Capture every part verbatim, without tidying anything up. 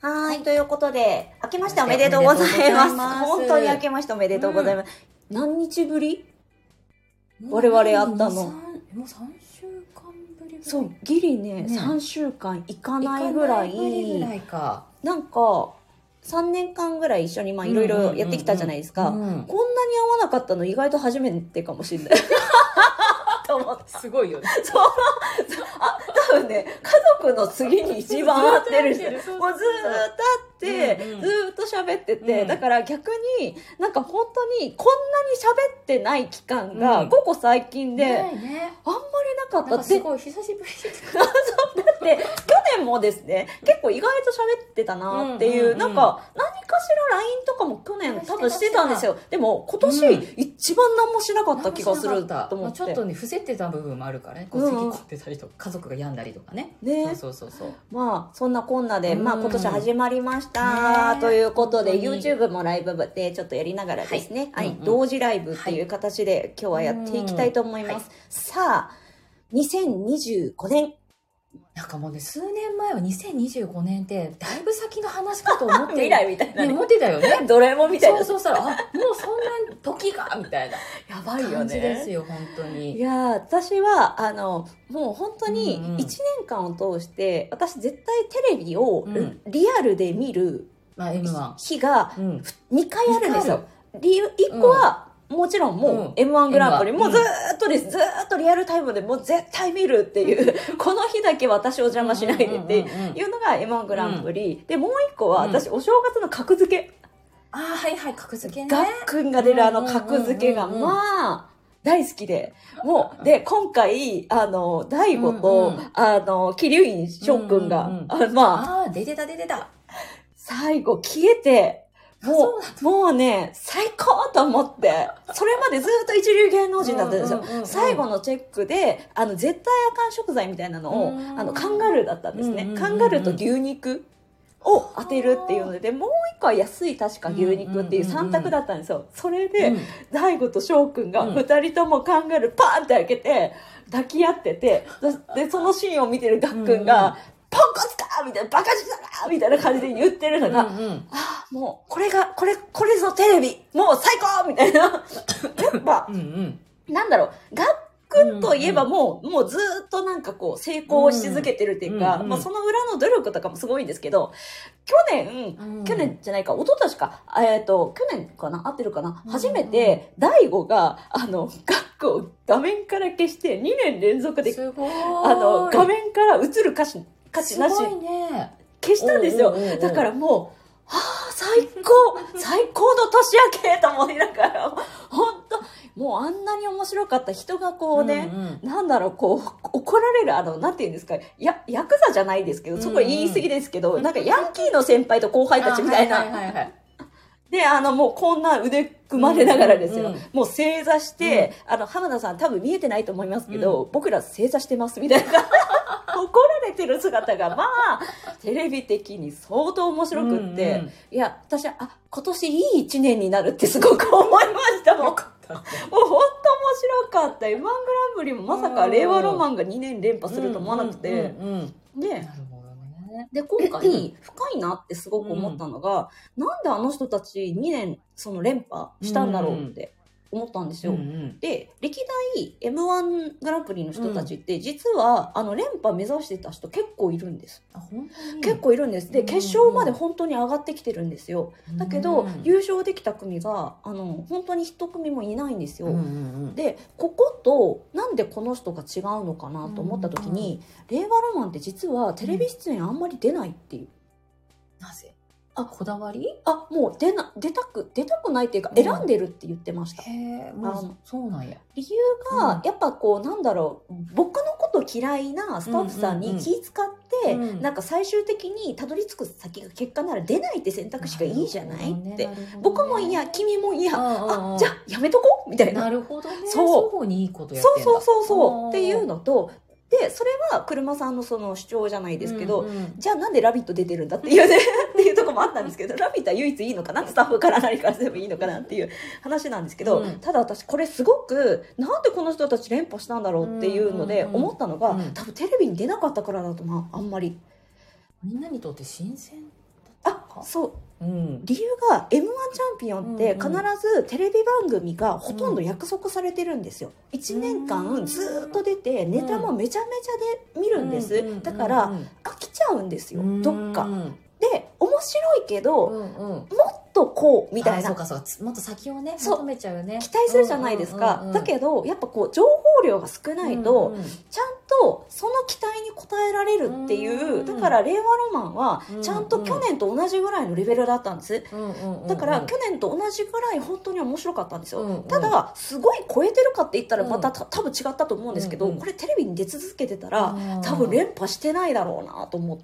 はい、ということで、明けましておめでとうございます。 ます本当に明けましておめでとうございます。うん、何日ぶり我々会ったの。もうさんしゅうかんぶりぐらい。 そう、ギリね、ねさんしゅうかんいかないぐらい。 いかないぶりぐらいか。 なんか、さんねんかんぐらい一緒にまあいろいろやってきたじゃないですか。こんなに会わなかったの意外と初めてかもしれない。と思った。 すごいよね。 そう。あ、多分ね、家族の次に一番会ってる人。もうずーっと会って、うんうん、ずーっと喋ってて、うん、だから逆になんか本当にこんなに喋ってない期間がここ最近で、うんね、あんまりなかったって。 すごい久しぶり。 そうだって去年もですね、結構意外と喋ってたなっていう、うんうんうん、なんか何かしら ライン とかも去年多分してたんですよ。でも今年一番何もしなかった気がすると思って。 まあ、ちょっとね伏せてた部分もあるからね。こう咳込んでたりとか、家族が病んだりとかね。ね。そうそうそうそう。 まあそんなこんなで、まあ今年始まりました、ね、ということで YouTube もライブでちょっとやりながらですね、はい、はい、同時ライブっていう形で今日はやっていきたいと思います。はい、さあにせんにじゅうごねん。 なんかもうね、数年前はにせんにじゅうごねんってだいぶ先の話かと思って未来みたいな、ね、 思ってたよね。 ドラえもんみたいな。 そうそうそう。あ、もうそんな時がみたいな。 やばいよね。 感じですよ、本当に。 いや私はあのもう本当にいちねんかんを通して、うんうん、私絶対テレビをリアルで見る日がにかいあるんですよ。理由いっこは、うんもちろんもう エムワン グランプリ、うん、もうずーっとです、ずーっとリアルタイムでもう絶対見るっていうこの日だけ私を邪魔しないでっていうのが エムワン グランプリ、うん、でもう一個は私お正月の格付け、 ああはいはい格付けね、 ガックンが出るあの格付けがまあ大好きで、もうで今回あの大悟と、うんうん、あの桐生院翔くんが、うんうん、あまああ出てた出てた最後消えてもう、もうね、最高と思って、それまでずっと一流芸能人だったんですよ。うんうんうんうん、最後のチェックで、あの、絶対あかん食材みたいなのを、あの、カンガルーだったんですね。うんうんうんうん、カンガルーと牛肉を当てるっていうので、もう一個は安い確か牛肉っていうさん択だったんですよ。それで、大悟と翔くんが二人ともカンガルーパーンって開けて、抱き合ってて、で、そのシーンを見てるガックンが、うんうんポンコツかみたいな、バカ舌だみたいな感じで言ってるのが、うんうん、ああ、もう、これが、これ、これぞテレビもう最高みたいな。やっぱ、うんうん、なんだろう、ガックンといえばもう、うんうん、もうずっとなんかこう、成功し続けてるっていうか、うんうん、まあその裏の努力とかもすごいんですけど、去年、うん、去年じゃないか、一昨年か、えっと、去年かな合ってるかな、うん、初めて、大悟が、あの、ガックを画面から消してにねん連続で、あの、画面から映る歌詞、価値なし、 ね、 消したんですよ。だからもう、はあ、最高最高の年明けと思いながら、本当もうあんなに面白かった人がこうね、うんうん、なんだろう、こう、怒られる、あの、なんていうんですか、や、ヤクザじゃないですけど、そこ言い過ぎですけど、うんうん、なんかヤンキーの先輩と後輩たちみたいな。はいはいはいはいで、あの、もうこんな腕組まれながらですよ。うんうん、もう正座して、うん、あの、浜田さん多分見えてないと思いますけど、うん、僕ら正座してますみたいな。怒られてる姿が、まあ、テレビ的に相当面白くって、うんうん、いや、私は、あ、今年いい一年になるってすごく思いましたもん。もう本当面白かった。エムワン グランプリもまさか令和ロマンがにねん連覇すると思わなくて、うんうんうんうん、で、で、今回、深いなってすごく思ったのが、うん、なんであの人たちにねん、その連覇したんだろうって思ったんですよ。うんうん、で、歴代 エムワン グランプリの人たちって、実は、あの、連覇目指してた人結構いるんです。 あ、本当に？ 結構いるんです。で、決勝まで本当に上がってきてるんですよ。だけど、うん、優勝できた組が、あの、本当に一組もいないんですよ。うんうんうん、で、ここと、なんでこの人が違うのかなと思った時に、うんうん、令和ロマンって実はテレビ出演あんまり出ないっていう。 なぜ？あ、こだわり？ あ、もう出な、出たく、出たくないっていうか、選んでるって言ってました。 へえ、もう、そうなんや。 理由が、やっぱこう、なんだろう、僕のこと嫌いなスタッフさんに気使って、うんうんうん、なんか最終的にたどり着く先が結果なら出ないって選択肢がいいじゃないって。ね、僕も嫌、君も嫌、あ、あ、じゃあやめとこうみたいな。 なるほどね。そう。双方にいいことやってんだ。 そうそうそうそう。っていうのと、で、それは車さんのその主張じゃないですけど、うんうん、じゃあなんでラビット出てるんだっていうねっていうところもあったんですけど、ラビットは唯一いいのかな、スタッフから何からでもいいのかなっていう話なんですけど、うん、ただ私これすごくなんでこの人たち連覇したんだろうっていうので思ったのが、うんうんうん、多分テレビに出なかったからだと、まあ、あんまりみんなにとって新鮮だっか。 そう、 うん、 理由が エムワン チャンピオンって必ずテレビ番組がほとんど約束されてるんですよ。いちねんかんずっと出てネタもめちゃめちゃで見るんです。だから飽きちゃうんですよ、どっかで。面白いけど、うんうん、もっとこうみたいな、 そうかそうか、もっと先をね求めちゃうよね、 期待するじゃないですか、うんうんうん、だけどやっぱこう情報量が少ないと、うんうん、ちゃんとその期待に応えられるっていう、うんうん、だから令和ロマンはちゃんと去年と同じぐらいのレベルだったんです、うんうん、だから去年と同じぐらい本当に面白かったんですよ、うんうん、ただすごい超えてるかって言ったらまた、うん、多分違ったと思うんですけど、うんうん、これテレビに出続けてたら、うん、多分連覇してないだろうなと思って、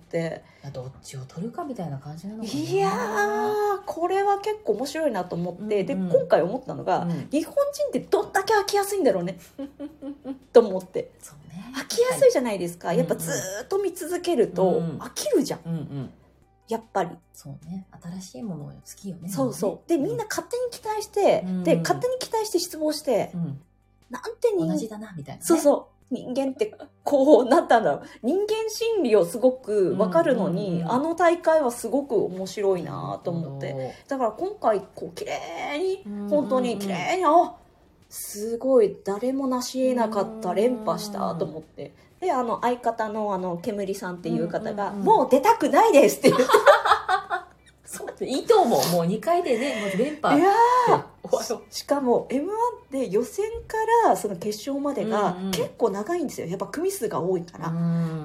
どっちを取るかみたいな感じなのかな。 いやーこれは結構面白いなと思って、うんうん、で今回思ったのが、うん、日本人ってどんだけ飽きやすいんだろうねと思って。 そうね、 飽きやすいじゃないですか、はい、やっぱずっと見続けると飽きるじゃん、うんうん、やっぱり。 そうね、新しいもの好きよね。 そうそう、でみんな勝手に期待して、うん、で勝手に期待して失望して、うん、なんて人同じだなみたいな、ね、 そうそう、人間ってこうなったんだろう、人間心理をすごく分かるのに、うんうんうん、あの大会はすごく面白いなと思って、だから今回こう綺麗に、うんうんうん、本当に綺麗に、あ、すごい誰も成し得なかった、連覇したと思って、であの相方のあの煙さんっていう方が、うんうんうん、もう出たくないですって言ってそういいと思う、もうにかいでね、もう連覇。 いやしかも エムワン って予選からその決勝までが結構長いんですよ、やっぱ組数が多いから、うん、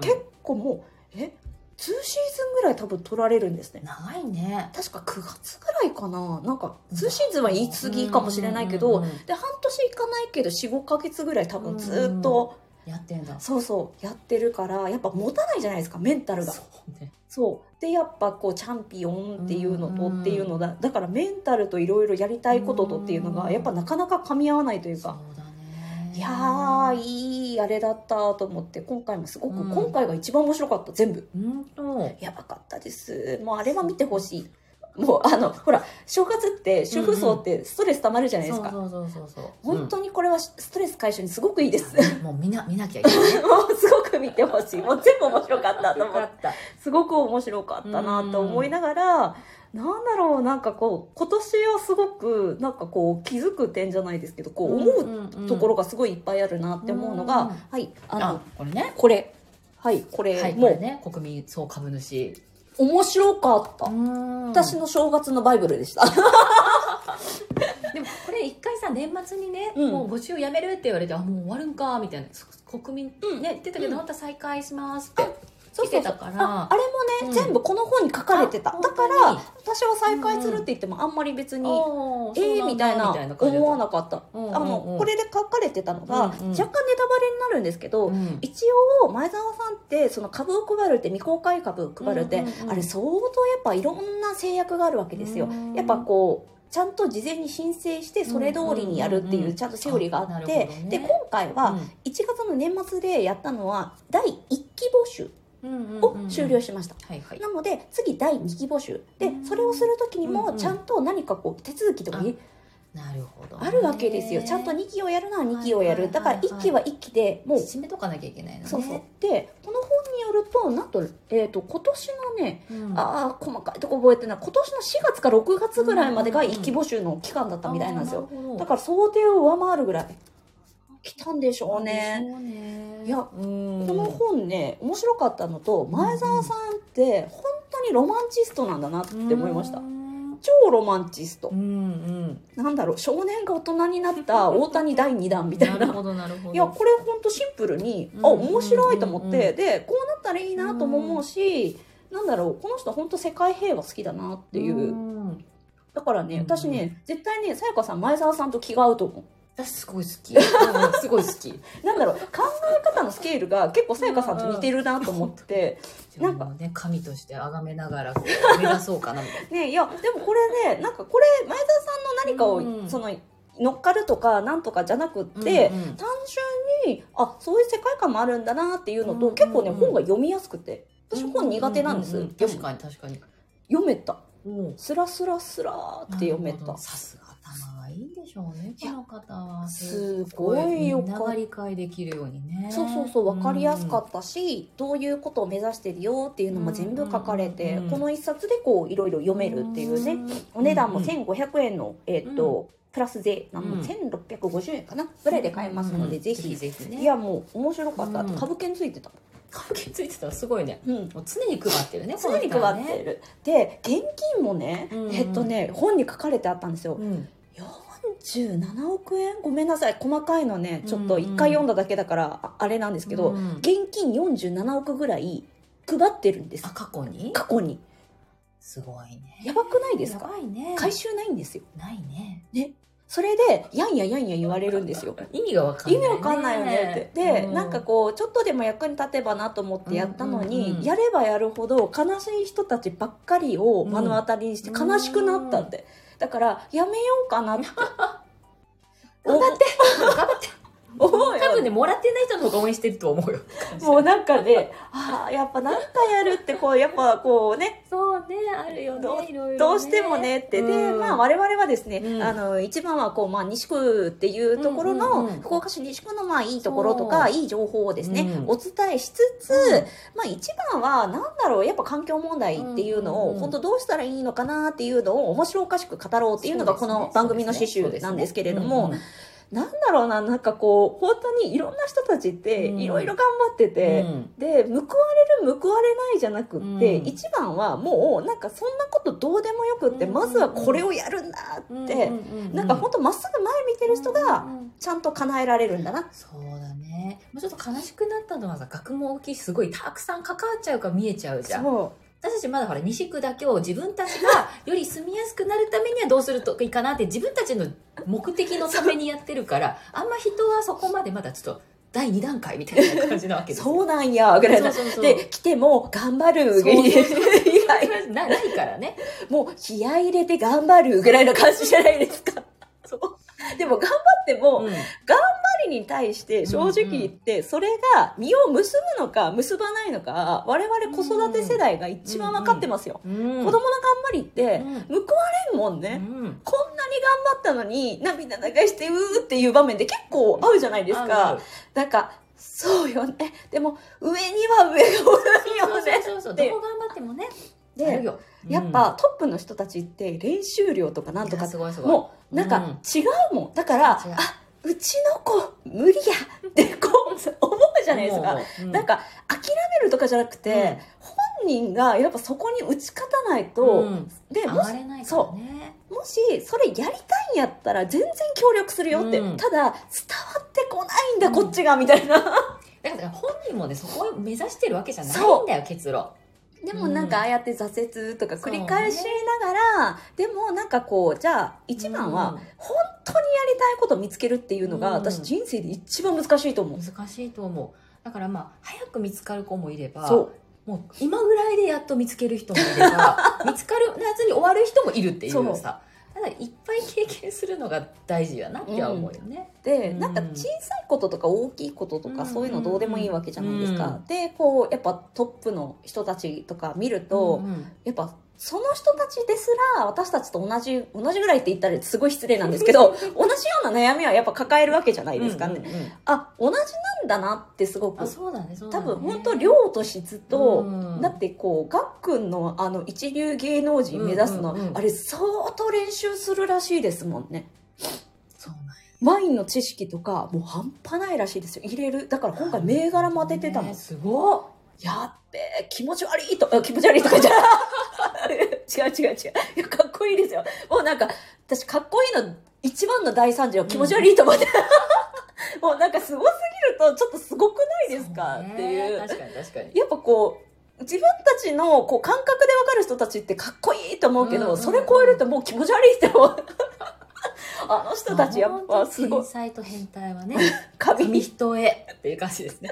結構もうえにシーズンぐらい多分取られるんですね。 長いね。 確かくがつぐらいかな、なんかにシーズンは言い過ぎかもしれないけど、うんうんうん、で半年いかないけど よん,ご ヶ月ぐらい多分ずっと、 うん、やってんだ。 そうそうやってるから、やっぱ持たないじゃないですか、メンタルが。 そうね、 そうでやっぱこうチャンピオンっていうのとっていうのだ、だからメンタルといろいろやりたいこととっていうのがやっぱなかなか噛み合わないというか、 そうだね、 いやーいいあれだったと思って、今回もすごく、うん、今回が一番面白かった、全部。 本当やばかったです。もうあれは見てほしい。もうあのほら正月って主婦層ってストレス溜まるじゃないですか。 そうそうそうそう、 本当にこれはストレス解消にすごくいいです。 もう見な見なきゃいけないね。 もうすごく見てほしい。もう全部面白かったと思った。すごく面白かったなと思いながら、なんだろう、なんかこう今年はすごくなんかこう気づく点じゃないですけど、こう思うところがすごいいっぱいあるなって思うのが、うんうん、はいあのあこれねこれはいこれ、 はい、もうこれね、国民総株主面白かった。私の正月のバイブルでした。 でもこれ一回さ年末にね、うん、もう募集やめるって言われて、あもう終わるんかみたいな、国民ね、うん、言ってたけど、うん、また再開しますって来てたから、 あ, あれもね、うん、全部この本に書かれてた。だから私は再開するって言ってもあんまり別に、うん、えーみたいな思わなかった、うんうんうん、あのこれで書かれてたのが、うんうん、若干ネタバレになるんですけど、うん、一応前澤さんってその株を配るって未公開株を配るって、うんうんうん、あれ相当やっぱいろんな制約があるわけですよ、うん、やっぱこうちゃんと事前に申請してそれ通りにやるっていうちゃんとセオリーがあって、うんうんうん、で今回はいちがつの年末でやったのはだいいっき募集を終了しました、はいはい、なので次だいにき募集で、それをする時にもちゃんと何かこう手続きとか、うんうん、 なるほど、ね、 あるわけですよ。ちゃんとにきをやるのはにきをやる、だからいっきはいっきでもう締めとかなきゃいけないのね。 そうそうでこの本によるとなんと、えー、と今年のね、うん、あ細かいとこ覚えてない今年のしがつかろくがつぐらいまでがいっき募集の期間だったみたいなんですよ、うんうんうん、だから想定を上回るぐらい来たんでしょうね。 ねいやこの本ね面白かったのと、前澤さんって本当にロマンチストなんだなって思いました。超ロマンチスト、うんうん、なんだろう、少年が大人になった大谷だいにだんみたいな。 なるほどなるほど。 いやこれ本当シンプルに、うんうんうんうん、あ面白いと思って、でこうなったらいいなとも思うし、うん、なんだろうこの人本当世界平和好きだなっていう、うん、だからね私ね絶対ねさやかさん前澤さんと気が合うと思う。 私すごい好き、うん、すごい好き。 なんだろう考え方のスケールが結構さやかさんと似てるなと思って、 うんうん、なんかね神として崇めながらこう目指そうかなみたいな。 ねいやでもこれねなんかこれ前澤さんの何かを、うん、その乗っかるとかなんとかじゃなくって、うんうん、単純にあそういう世界観もあるんだなっていうのと、うんうんうん、結構ね本が読みやすくて、私本苦手なんです、うんうんうん、 確かに確かに読めた。 おスラスラスラーって読めた。 さすが頭がいいんでしょうね、この方は。 すごいよかった。 みんなが理解できるようにね。 そうそうそう、分かりやすかったし、どういうことを目指してるよっていうのも全部書かれて、 うんうんうん、 この一冊でこういろいろ読めるっていうね、お値段もせんごひゃくえんの、えー、っと、うんプラス税なのせんろっぴゃくごじゅうえんかなぐらいで買えますので、うん、ぜひぜひ、ね、いやもう面白かった、うん、株券ついてた株券ついてたらすごいね、うん、もう常に配ってるね常に配ってる、ね、で現金もね、うんうん、えっとね本に書かれてあったんですよ、うん、よんじゅうななおくえんごめんなさい細かいのねちょっといっかい読んだだけだからあれなんですけど、うんうん、現金よんじゅうななおくぐらい配ってるんです。 あ過去に過去にすごいね。 やばくないですか？ やばいね。 回収ないんですよ。 ないね。 ね。それでやんややんや言われるんですよ。 意味がわかんない、ね、 意味わかんないよねって。で、うん、なんかこうちょっとでも役に立てばなと思ってやったのに、うんうんうん、やればやるほど悲しい人たちばっかりを目の当たりにして悲しくなったって。だからやめようかなって。頑張って頑張って思うよ。多分ねもらってない人の方が応援してると思うよ。 もうなんかね、ああやっぱなんかやるってこうやっぱこうね、 そうねあるよねどう、 いろいろね、 どうしてもねって、で、うん、まあ我々はですね、うん、あの一番はこうまあ西区っていうところの、うんうんうん、福岡市西区のまあいいところとかいい情報をですね、うん、お伝えしつつ、うん、まあ一番はなんだろうやっぱ環境問題っていうのを、うんうんうん、本当どうしたらいいのかなっていうのを面白おかしく語ろうっていうのがこの番組の趣旨なんですけれども。なんだろうな、なんかこう本当にいろんな人たちっていろいろ頑張ってて、うん、で報われる報われないじゃなくって、うん、一番はもうなんかそんなことどうでもよくって、うん、まずはこれをやるんだって、うん、なんか本当まっすぐ前見てる人がちゃんと叶えられるんだな、うん、 そうだね。もうちょっと悲しくなったのはさ、額も大きいしすごいたくさん関わっちゃうから見えちゃうじゃん。そう私たちまだほら西区だけを自分たちがより住みやすくなるためにはどうするといいかなって自分たちの目的のためにやってるからあんま人はそこまでまだちょっとだいにだんかいみたいな感じなわけですよ。 そうなんやぐらいな。そうそうそうで来ても頑張るぐらいなないからね。 もう気合い入れて頑張るぐらいの感じじゃないですか。そうでも頑張っても、うん、頑張りに対して正直言ってそれが実を結ぶのか結ばないのか我々子育て世代が一番分かってますよ、うんうん、子供の頑張りって報われんもんね、うん、こんなに頑張ったのに涙流してうーっていう場面で結構合うじゃないですか。なんかそうよね。でも上には上がおるよね。 そうそうそうそうどう頑張ってもねで、うん、やっぱトップの人たちって練習量とかなんとかもうなんか違うもん、うん、だから、あうちの子無理やってこう思うじゃないですか、うん、なんか諦めるとかじゃなくて、うん、本人がやっぱそこに打ち勝たないと、うん、でもし、ね、そうもしそれやりたいんやったら全然協力するよって、うん、ただ伝わってこないんだ、うん、こっちがみたいなだから本人もねそこを目指してるわけじゃないんだよ結論。 でもなんかああやって挫折とか繰り返しながら、ね、でもなんかこうじゃあ一番は本当にやりたいことを見つけるっていうのが、うん、私人生で一番難しいと思う。 難しいと思う。だからまあ早く見つかる子もいればそうもう今ぐらいでやっと見つける人もいれば見つかる夏に終わる人もいるっていうさただいっぱい経験するのが大事やなって思うよね、 うん、で、うん、なんか小さいこととか大きいこととか、うん、そういうのどうでもいいわけじゃないですか、うん、でこうやっぱトップの人たちとか見ると、うん、やっぱその人たちですら私たちと同じ同じぐらいって言ったらすごい失礼なんですけど同じような悩みはやっぱ抱えるわけじゃないですかね、うんうんうん、あ同じなんだなってすごくあそうだねそうだね多分本当量と質と、うん、だってこうがっくんのあの一流芸能人目指すの、うんうんうん、あれ相当練習するらしいですもんね。 そうなんや。 ワインの知識とかもう半端ないらしいですよ。入れるだから今回銘柄も当ててたの、 ね、すごっやっべえ気持ち悪いと気持ち悪いとかじゃ違う違う違ういやかっこいいですよ。もうなんか私かっこいいの一番の大惨事は気持ち悪いと思って、うん、もうなんかすごすぎるとちょっとすごくないですかっていう確かに確かにやっぱこう自分たちのこう感覚で分かる人たちってかっこいいと思うけど、うんうんうん、それ超えるともう気持ち悪いって思うあの人たちやっぱすごい天才と変態はね紙一重っていう感じですね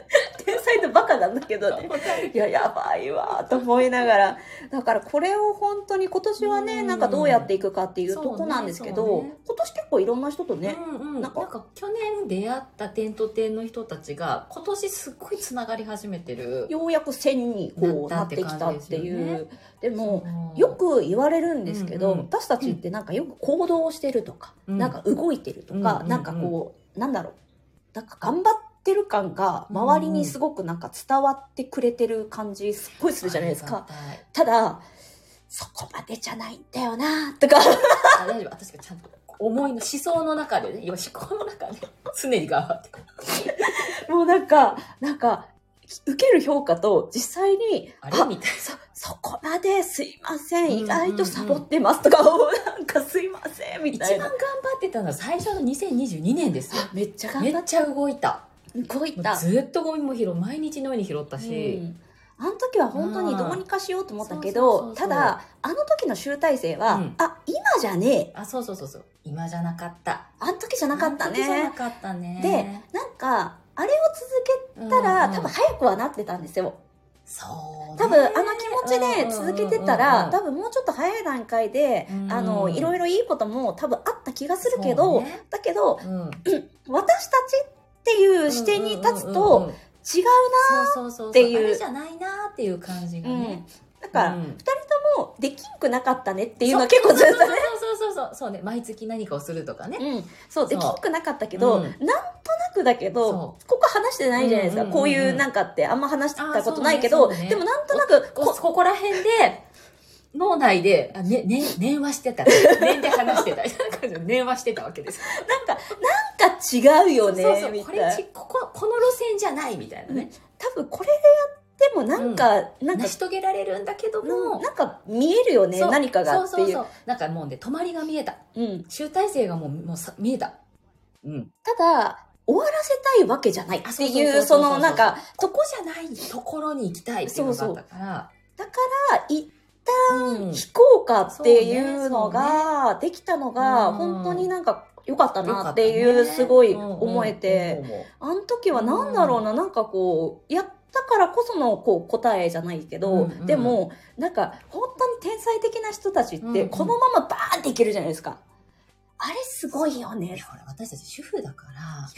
天才とバカなんだけどね。いや、やばいわと思いながら。だからこれを本当に今年はね、なんかどうやっていくかっていうとこなんですけど、ねね、今年結構いろんな人とね、 うんうん、なんかなんか去年出会った点と点の人たちが今年すっごいつながり始めてる。 ようやく線にこうなってきたっていう。でも、よく言われるんですけど、うんうん、私たちってなんかよく行動してるとか、うん、なんか動いてるとか、うん、なんかこう、なんだろう、なんか頑張ってる感が周りにすごくなんか伝わってくれてる感じすっごいするじゃないですか。ただ、そこまでじゃないんだよなとか。 大丈夫、私がちゃんと思いの思想の中でね、今思考の中で常に頑張ってもうなんか、なんか、受ける評価と実際に、 あれみたいな。 そ、そこまですいません、意外とサボってますとか、なんかすいません、みたいな。 一番頑張ってたのは最初のにせんにじゅうにねんですよ。 めっちゃ頑張った。 めっちゃ動いた。 動いた。 ずっとゴミも拾う、毎日のように拾ったし。 うんあの時は本当にどうにかしようと思ったけど、ただ、あの時の集大成は、うん、あ、今じゃねえ。 あ、そうそうそうそう。今じゃなかった。 あの時じゃなかったね。 あの時じゃなかったね。 で、なんか、あれを続けたら、うんうん、多分早くはなってたんですよ。 そうね。 多分、あの気持ちで続けてたら、多分もうちょっと早い段階で、うん、あの、いろいろいいことも多分あった気がするけど、ね、だけど、うん、私たちっていう視点に立つと、違うなーっていう。 あれじゃないなーっていう感じがね。 うん、だから、二、うん、人ともできんくなかったねっていうのは結構ずっとね。 そうそうそうそう。そうね。毎月何かをするとかね。 うん。そう、できんくなかったけど、うん、なんとなくだけど、ここ話してないじゃないですか。うんうんうんうん、こういうなんかってあんま話したことないけど、ねね、でもなんとなくこ、ここら辺で、脳内で、あねね、電話してた。電で話してた。電話してたわけです。 なんか、なんか違うよね。 そうそうそう。これち、ここ、この路線じゃないみたいなね。うん、 多分これでやってもなんか、 うん、なんか、成し遂げられるんだけども、 うん、なんか見えるよね、何かがっていう。そうそうそう。 なんかもうね、止まりが見えた。うん。集大成がもう、もうさ見えた。 うん。ただ、終わらせたいわけじゃないっていう、そのなんか、 ここじゃないところに行きたいっていうのがあったから。そうそうだから、一旦引こうかっていうのができたのが本当になんか良かったなっていうすごい思えて、あの時はなんだろうな、なんかこうやったからこそのこう答えじゃないけど、でもなんか本当に天才的な人たちってこのままバーンっていけるじゃないですか。あれすごいよね。 いや、ほら、私たち主婦だから、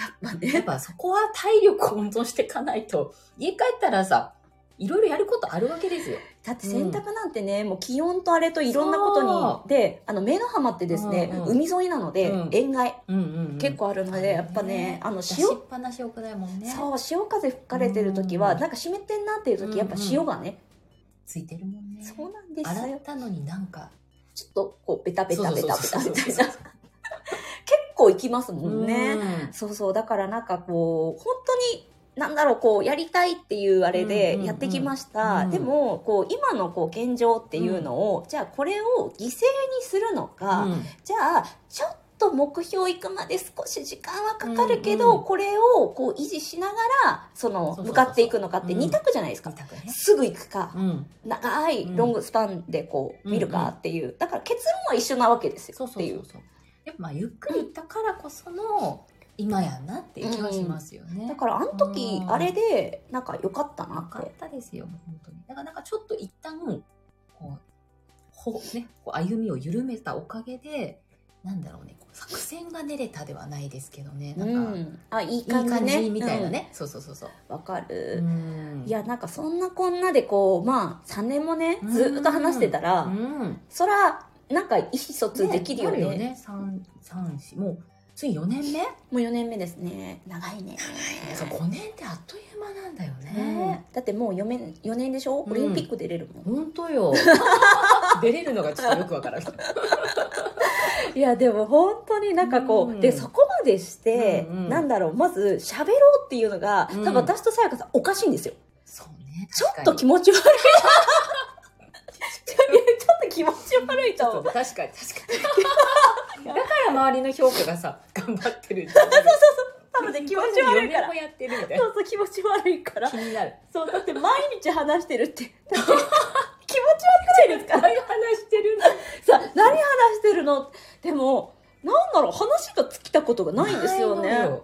やっぱね。 やっぱそこは体力を温存していかないと、家帰ったらさ、いろいろやることあるわけですよ。 だって洗濯なんてね、うん、もう気温とあれといろんなことに、で、あの、目の浜ってですね、うんうん、海沿いなので、うん、塩害、うんうんうん、結構あるので、やっぱね、あの、 塩。出しっぱなしよくないもんね。 そう、潮風吹かれてる時は、うん、なんか湿ってんなっていう時、やっぱ塩がね、 ついてるもんね。 そうなんですよ。 洗ったのになんか、 ちょっと、こう、ベタベタベタベタみたいな。結構いきますもんね。うん、そうそう、だからなんかこう、本当に、なんだろう、こう、やりたいっていうあれでやってきました。うんうんうん、でも、こう、今のこう、現状っていうのを、うん、じゃあこれを犠牲にするのか、うん、じゃあ、ちょっと目標行くまで少し時間はかかるけど、うんうん、これをこう、維持しながら、その、向かっていくのかって二択じゃないですか。うんね、すぐ行くか、うん、長いロングスパンでこう、見るかっていう。だから結論は一緒なわけですよ。っていう。そうそうそうそう。 やっぱまあ、ゆっくり行ったからこその、今やなっていう気がしますよね。 うん、だからあの時、あれで、なんか良かったなって。 良かったですよ、本当に。だからなんかちょっと一旦、こう、ほ、ね、こう歩みを緩めたおかげで、なんだろうね、こう作戦が練れたではないですけどね。なんか、うん、あ、いい感じ、ね、いい感じみたいなね。うん、そうそうそうそう。 わかる。いや、なんかそんなこんなでこう、まあ、さんねんもね、ずっと話してたら、うん、そら、なんか意思疎通できるよね。ね、あるよね。 三、三、四、もう、次よねんめ？ もうよねんめですね。長いね。 そう、ごねんってあっという間なんだよね。 うん、だってもうよねん、よねんでしょ、うん、オリンピック出れるもん。ほんとよ。出れるのがちょっとよくわからない。 いや、でも本当になんかこう、うん、で、そこまでして、うんうん、なんだろう、まず喋ろうっていうのが、うん、多分私とさやかさんおかしいんですよ。 そうね。 ちょっと気持ち悪い。ちょっと気持ち悪いと思う。 確かに確かに。だから周りの評価がさ、頑張ってるんだ。 そうそうそう。多分ね、気持ち悪いから。 よねんもやってるみたいな。 そうそう、気持ち悪いから。 気になる。 そう、だって毎日話してるって。だって気持ち悪くないですか？ 何話してるの？ さあ、何話してるの？でも、なんだろう、話が尽きたことがないんですよね。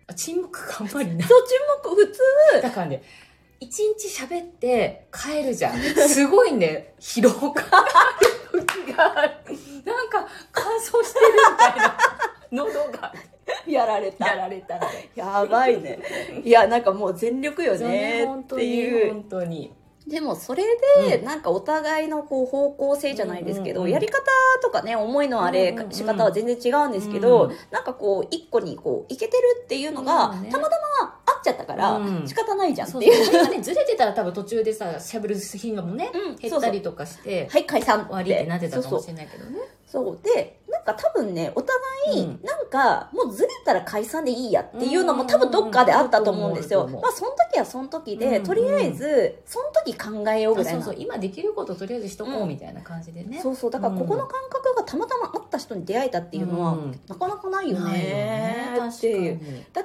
あ、沈黙があんまりない。 そう、沈黙、普通。 だからね、一日喋って帰るじゃん。すごいね、疲労感がある時がある。なんか乾燥してるみたいな。喉が。 やられた。 やられたね。 やばいね。いや、なんかもう全力よね。っていう。 本当に。 でもそれで、なんかお互いのこう方向性じゃないですけど、やり方とかね、思いのあれ、仕方は全然違うんですけど、なんかこう、一個にこう、いけてるっていうのが、たまたま合っちゃったから、仕方ないじゃんっていう。 それがね、ずれてたら多分途中でさ、喋る頻度もね、減ったりとかして、 はい、解散終わりってなってたかもしれないけどね。 そうで、なんか多分ね、お互い、なんか、もうずれたら解散でいいやっていうのも多分どっかであったと思うんですよ。まあ、その時はその時で、とりあえず、その時考えようぐらいな。 そうそう、今できることとりあえずしとこうみたいな感じでね。 そうそう、だからここの感覚がたまたまあった人に出会えたっていうのは、なかなかないよねっていう。だって、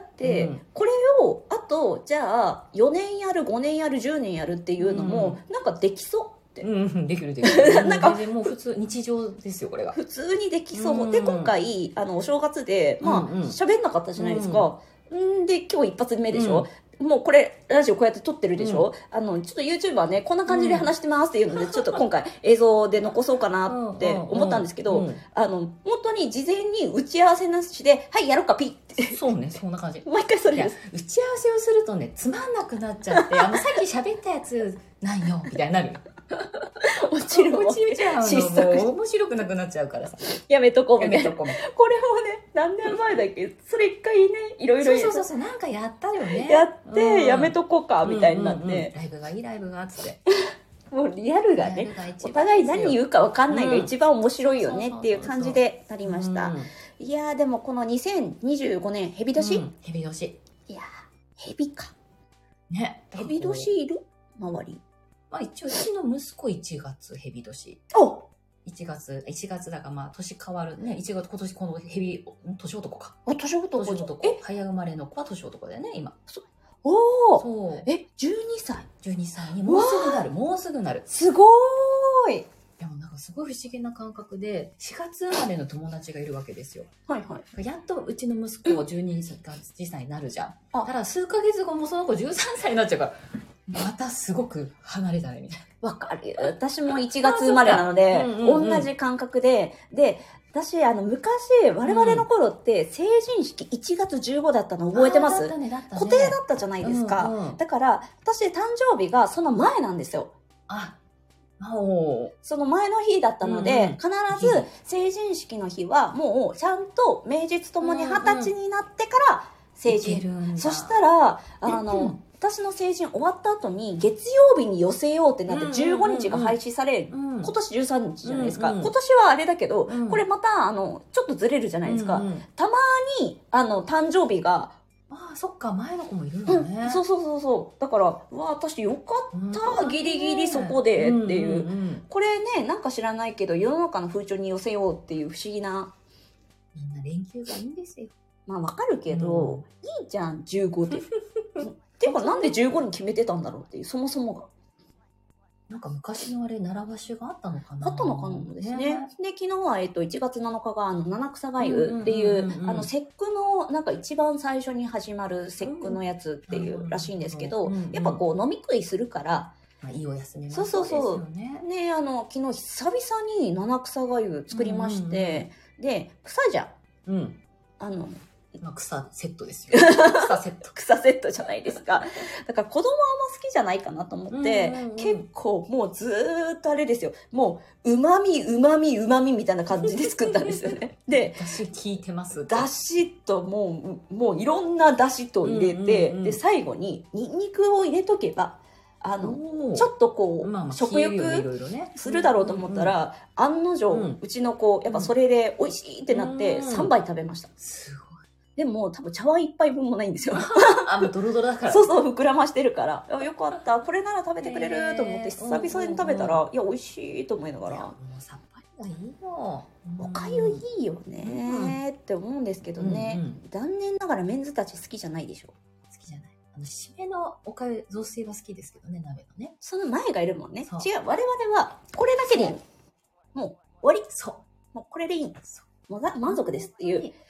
これを、あと、じゃあ、よねんやる、ごねんやる、じゅうねんやるっていうのも、なんかできそう。 うん、できるできる。なんか全然もう普通日常ですよこれが。 普通にできそう。うん、で今回あのお正月でまあ喋、うんうん、んなかったじゃないですか。うんで今日一発目でしょ。うん、もうこれラジオこうやって撮ってるでしょ。うん、あのちょっと YouTube はねこんな感じで話してますっていうので、うん、ちょっと今回映像で残そうかなって思ったんですけど、うんうん、あの本当に事前に打ち合わせなしではいやろうかピッて。 そうねそんな感じ。 毎回それです。 打ち合わせをするとねつまんなくなっちゃってあのさっき喋ったやつなんよみたいになる。 落ちるもん。 落ちちゃうの。もう面白くなくなっちゃうからさ。 やめとこうみたいな。 これもね、何年前だっけそれ一回ね、いろいろそうそうそう、なんかやったよね。 やって、やめとこうか、みたいになって。 ライブがいいライブが、つって。 もうリアルがね、お互い何言うか分かんないが一番面白いよねっていう感じでなりました。いやーでもこのにせんにじゅうごねん、ヘビ年ヘビ年。 いやー、ヘビか。 ね。 ヘビ年いる周り。 まあ一応うちの息子いちがつヘビ年。 おいちがつ、いちがつだからまあ年変わるね。いちがつ今年このヘビ、年男か。 あ、年男。 年男。え早生まれの子は年男だよね、今。 おおそう。 え、じゅうにさい ? じゅうにさいにもうすぐなる。もうすぐなる。 すごーい。 でもなんかすごい不思議な感覚で、しがつ生まれの友達がいるわけですよ。 はいはい。 やっとうちの息子じゅうにさいになるじゃん。あただ数ヶ月後もその子じゅうさんさいになっちゃうから、またすごく離れたねみたいな。 わかる。私もいちがつ生まれなので、うんうんうん、同じ感覚で、で、私、あの、昔、我々の頃って、成人式いちがつじゅうごだったの覚えてます？ ねね、 固定だったじゃないですか。うんうん、だから、私、誕生日がその前なんですよ。 あ、おその前の日だったので、うんうん、必ず成人式の日は、もう、ちゃんと名実ともにはたちになってから成人。うんうん、そしたら、あの、うん私の成人終わった後に月曜日に寄せようってなってじゅうごにちが廃止され、今年じゅうさんにちじゃないですか。今年はあれだけど、これまた、あの、ちょっとずれるじゃないですか。たまに、あの、誕生日が、 ああ、そっか、前の子もいるんだね。 うん、そうそうそうそう。だから、うわ、私よかった、ギリギリそこでっていう。これね、なんか知らないけど、世の中の風潮に寄せようっていう不思議な。 みんな連休がいいんですよ。 まあわかるけど、いいじゃん、じゅうごで。ていうかなんでじゅうごに決めてたんだろうっていうそもそもがなんか昔のあれ習わしがあったのかなあったのかもですね。ねで昨日は、えっと、いちがつなのかがあの七草がゆっていうあの節句のなんか一番最初に始まる節句のやつっていうらしいんですけど、やっぱこう飲み食いするからまあ、いいお休みもそうそうそうねあの昨日久々に七草がゆ作りまして、うんうんうん、で草じゃ、 うん、 あのまあ、草セットですよ。草セット。 草セットじゃないですか。だから子供はあんま好きじゃないかなと思って、うんうんうん、結構もうずーっとあれですよ。もう、旨味、旨味、旨味みたいな感じで作ったんですよね。で、 だし効いてます。 だしともう、もういろんなだしと入れて、うんうんうん、で、最後にニンニクを入れとけば、あの、ちょっとこう、まあ、まあ食欲するだろうと思ったら、うんうんうん、案の定、うん、うちの子、やっぱそれで美味しいってなってさんばい食べました。 すごい。 でも多分茶碗一杯分もないんですよ。 あ、もうドロドロだから。 そうそう、膨らましてるから。よかった。これなら食べてくれると思って、久々に食べたら、いや、美味しいと思いながら。 もうさっぱりがいいよ。 おかゆいいよねって思うんですけどね。うんうん、残念ながらメンズたち好きじゃないでしょ。 好きじゃない。あの、締めのおかゆ、雑炊は好きですけどね、鍋のね。 その前がいるもんね。違う。我々は、これだけでいい。もう、終わり。 そう。 もうこれでいい。もう満足ですっていう。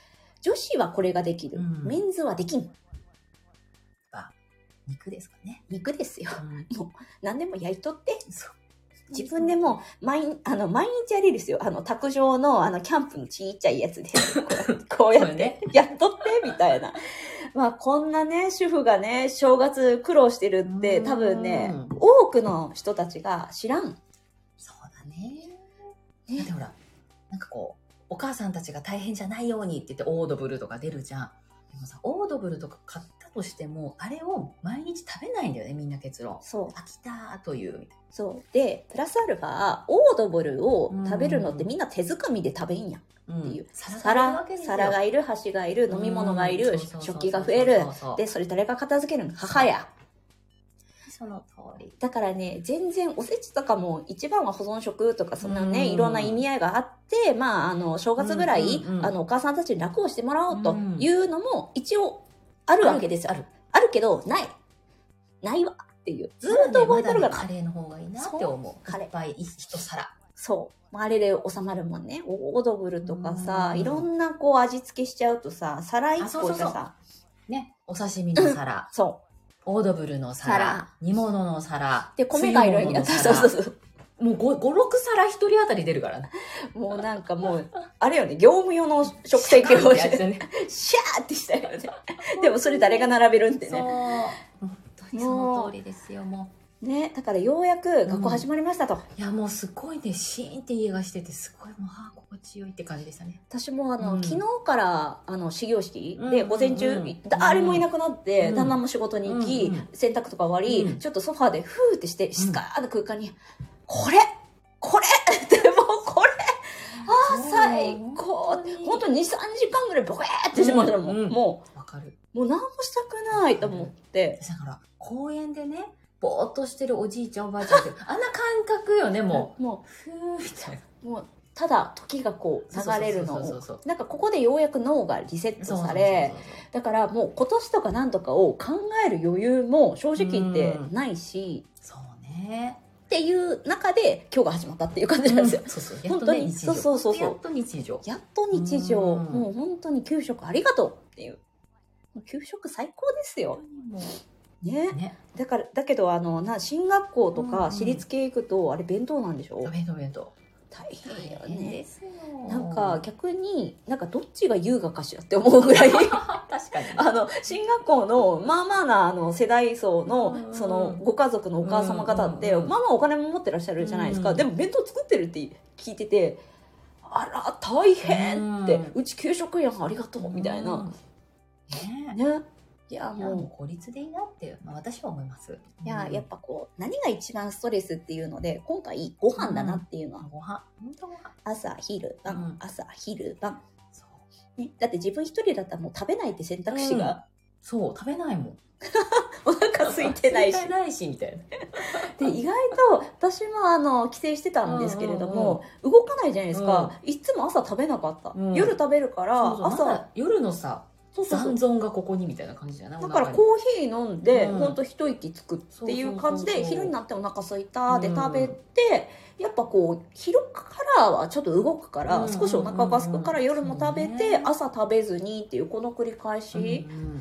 女子はこれができる、 うん、 メンズはできん。 肉ですかね。 肉ですよ、 うん、 もう何でも焼いとって、 そう自分でも毎あの毎日やりですよ。あの卓上のあのキャンプのちっちゃいやつでこう、こうやって、ね、やっとってみたいな。まあこんなね主婦がね正月苦労してるって多分ね多くの人たちが知らん。 そうだね。ね、だってほらなんかこうお母さんたちが大変じゃないようにって言ってオードブルとか出るじゃん。でもさオードブルとか買ったとしてもあれを毎日食べないんだよね、みんな結論。 そう飽きたという。 そうでプラスアルファオードブルを食べるのってみんな手づかみで食べんやんっていう、うん、皿皿がいる、箸がいる、飲み物がいる、食器が増える、でそれ誰が片付けるの？母や。 その通り。 だからね全然おせちとかも一番は保存食とかそんなね、いろんな意味合いがあって、まああの正月ぐらい、うんうんうん、あのお母さんたちに楽をしてもらおうというのも一応あるわけですよ。あるあるけどないないわっていう、ずっと覚えてるから、 カレーの方がいいなって思う。カレーいっぱい一皿。 そうあれで収まるもんね。オードブルとかさ、いろんなこう味付けしちゃうとさ、皿一個じゃさ、 ね、お刺身の皿、 そうオードブルの皿、煮物の皿で米がいるんやった。そうそうそう。 もうご、ろく皿一人当たり出るからね。 もうなんかもう、あれよね、業務用の食洗機をして、ね、シャーってしたよね。でもそれ誰が並べるんってね。 そう。本当にその通りですよ、もう。 ね、だからようやく学校始まりましたと。うん、 いや、もうすごいね、シーンって家がしてて、すごいもう、はあ、心地よいって感じでしたね。 私もあの、うん、昨日からあの始業式で、午前中、うん、誰もいなくなって、うん、旦那も仕事に行き、うん、洗濯とか終わり、うん、ちょっとソファーでフーってして、静かな空間に、これこれってもうこれああ最高本当ににさんじかんぐらいボケーってしまったらもう、うんうん、もうわかる、 もう何もしたくないと思って、 だから公園でねぼーっとしてるおじいちゃんおばあちゃんってあんな感覚よね、もうもうふーみたいな、 もうただ時がこう流れるのをなんかここでようやく脳がリセットされ、だからもう今年とかなんとかを考える余裕も正直言ってないし、 そうねっていう中で今日が始まったっていう感じなんですよ。 うん、そうそう、 本当にそうそうそうそう、 やっと日常、 やっと日常、もう本当に給食ありがとうっていう、給食最高ですよ。ね、ね、だからだけどあのな進学校とか私立系行くと、うんうん、あれ弁当なんでしょ。 弁当弁当大変よね。なんか逆になんかどっちが優雅かしらって思うぐらい確かにあの進学校のまあまあなあの世代層のそのご家族のお母様方ってまあまあお金も持ってらっしゃるじゃないですか。でも弁当作ってるって聞いてて、あら大変って、うち給食やんありがとうみたいなね。ね、いやもう効率でいいなっていう、まあ、私は思います。 いや、やっぱこう何が一番ストレスっていうので今回ご飯だなっていうのは、 うん、ご飯朝昼晩、うん、朝昼晩そう、 ね、だって自分一人だったらもう食べないって選択肢が、うん、 そう食べないもんお腹空いてないし空いてないしみたいなで意外と私もあの帰省してたんですけれども、うんうんうん、動かないじゃないですか、うん、いつも朝食べなかった、うん、夜食べるからそうそう朝、ま、夜のさ残存がここにみたいな感じじゃない。 だからコーヒー飲んで、うん、ほんと一息つくっていう感じで、昼になってお腹空いたで食べて、うん、やっぱこう昼からはちょっと動くから、うん、少しお腹が空くから夜も食べて、ね、朝食べずにっていうこの繰り返し、うんうん、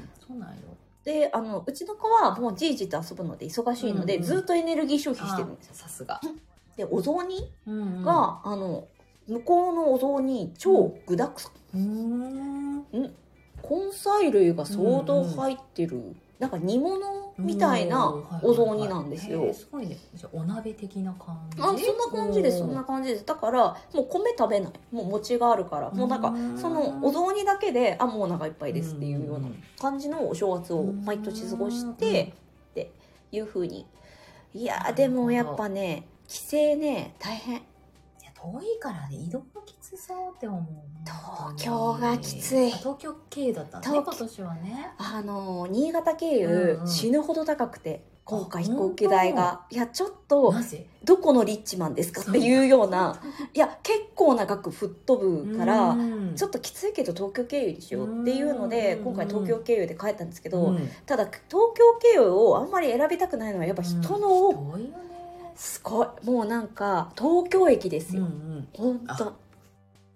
そうなんよ。 であのうちの子はもうじいじと遊ぶので忙しいので、うんうん、ずっとエネルギー消費してるんですよ。 さすがでお雑煮が、うんうん、あの向こうのお雑煮超具だくさん、うんうん根菜類が相当入ってる、うんうん、なんか煮物みたいなお雑煮なんですよ、はいはいはい、 すごいね。じゃあお鍋的な感じ。 あ、そんな感じです、そんな感じです。だからもう米食べない、もう餅があるから、もうなんかそのお雑煮だけであもうお腹いっぱいですっていうような感じのお正月を毎年過ごしてっていう風に。いやでもやっぱね帰省ね大変。 遠いからね、移動がきつそうって思う。 東京がきつい。 東京経由だったんですね、今年はね。 あの新潟経由、うんうん、死ぬほど高くて今回飛行機代が、いやちょっとどこのリッチマンですかっていうようないや結構な額吹っ飛ぶから、うん、ちょっときついけど東京経由にしようっていうので、今回東京経由で帰ったんですけど、うん、ただ東京経由をあんまり選びたくないのはやっぱ人の、うん、遠いよね。すごいもうなんか東京駅ですよ、うんうん、ほんと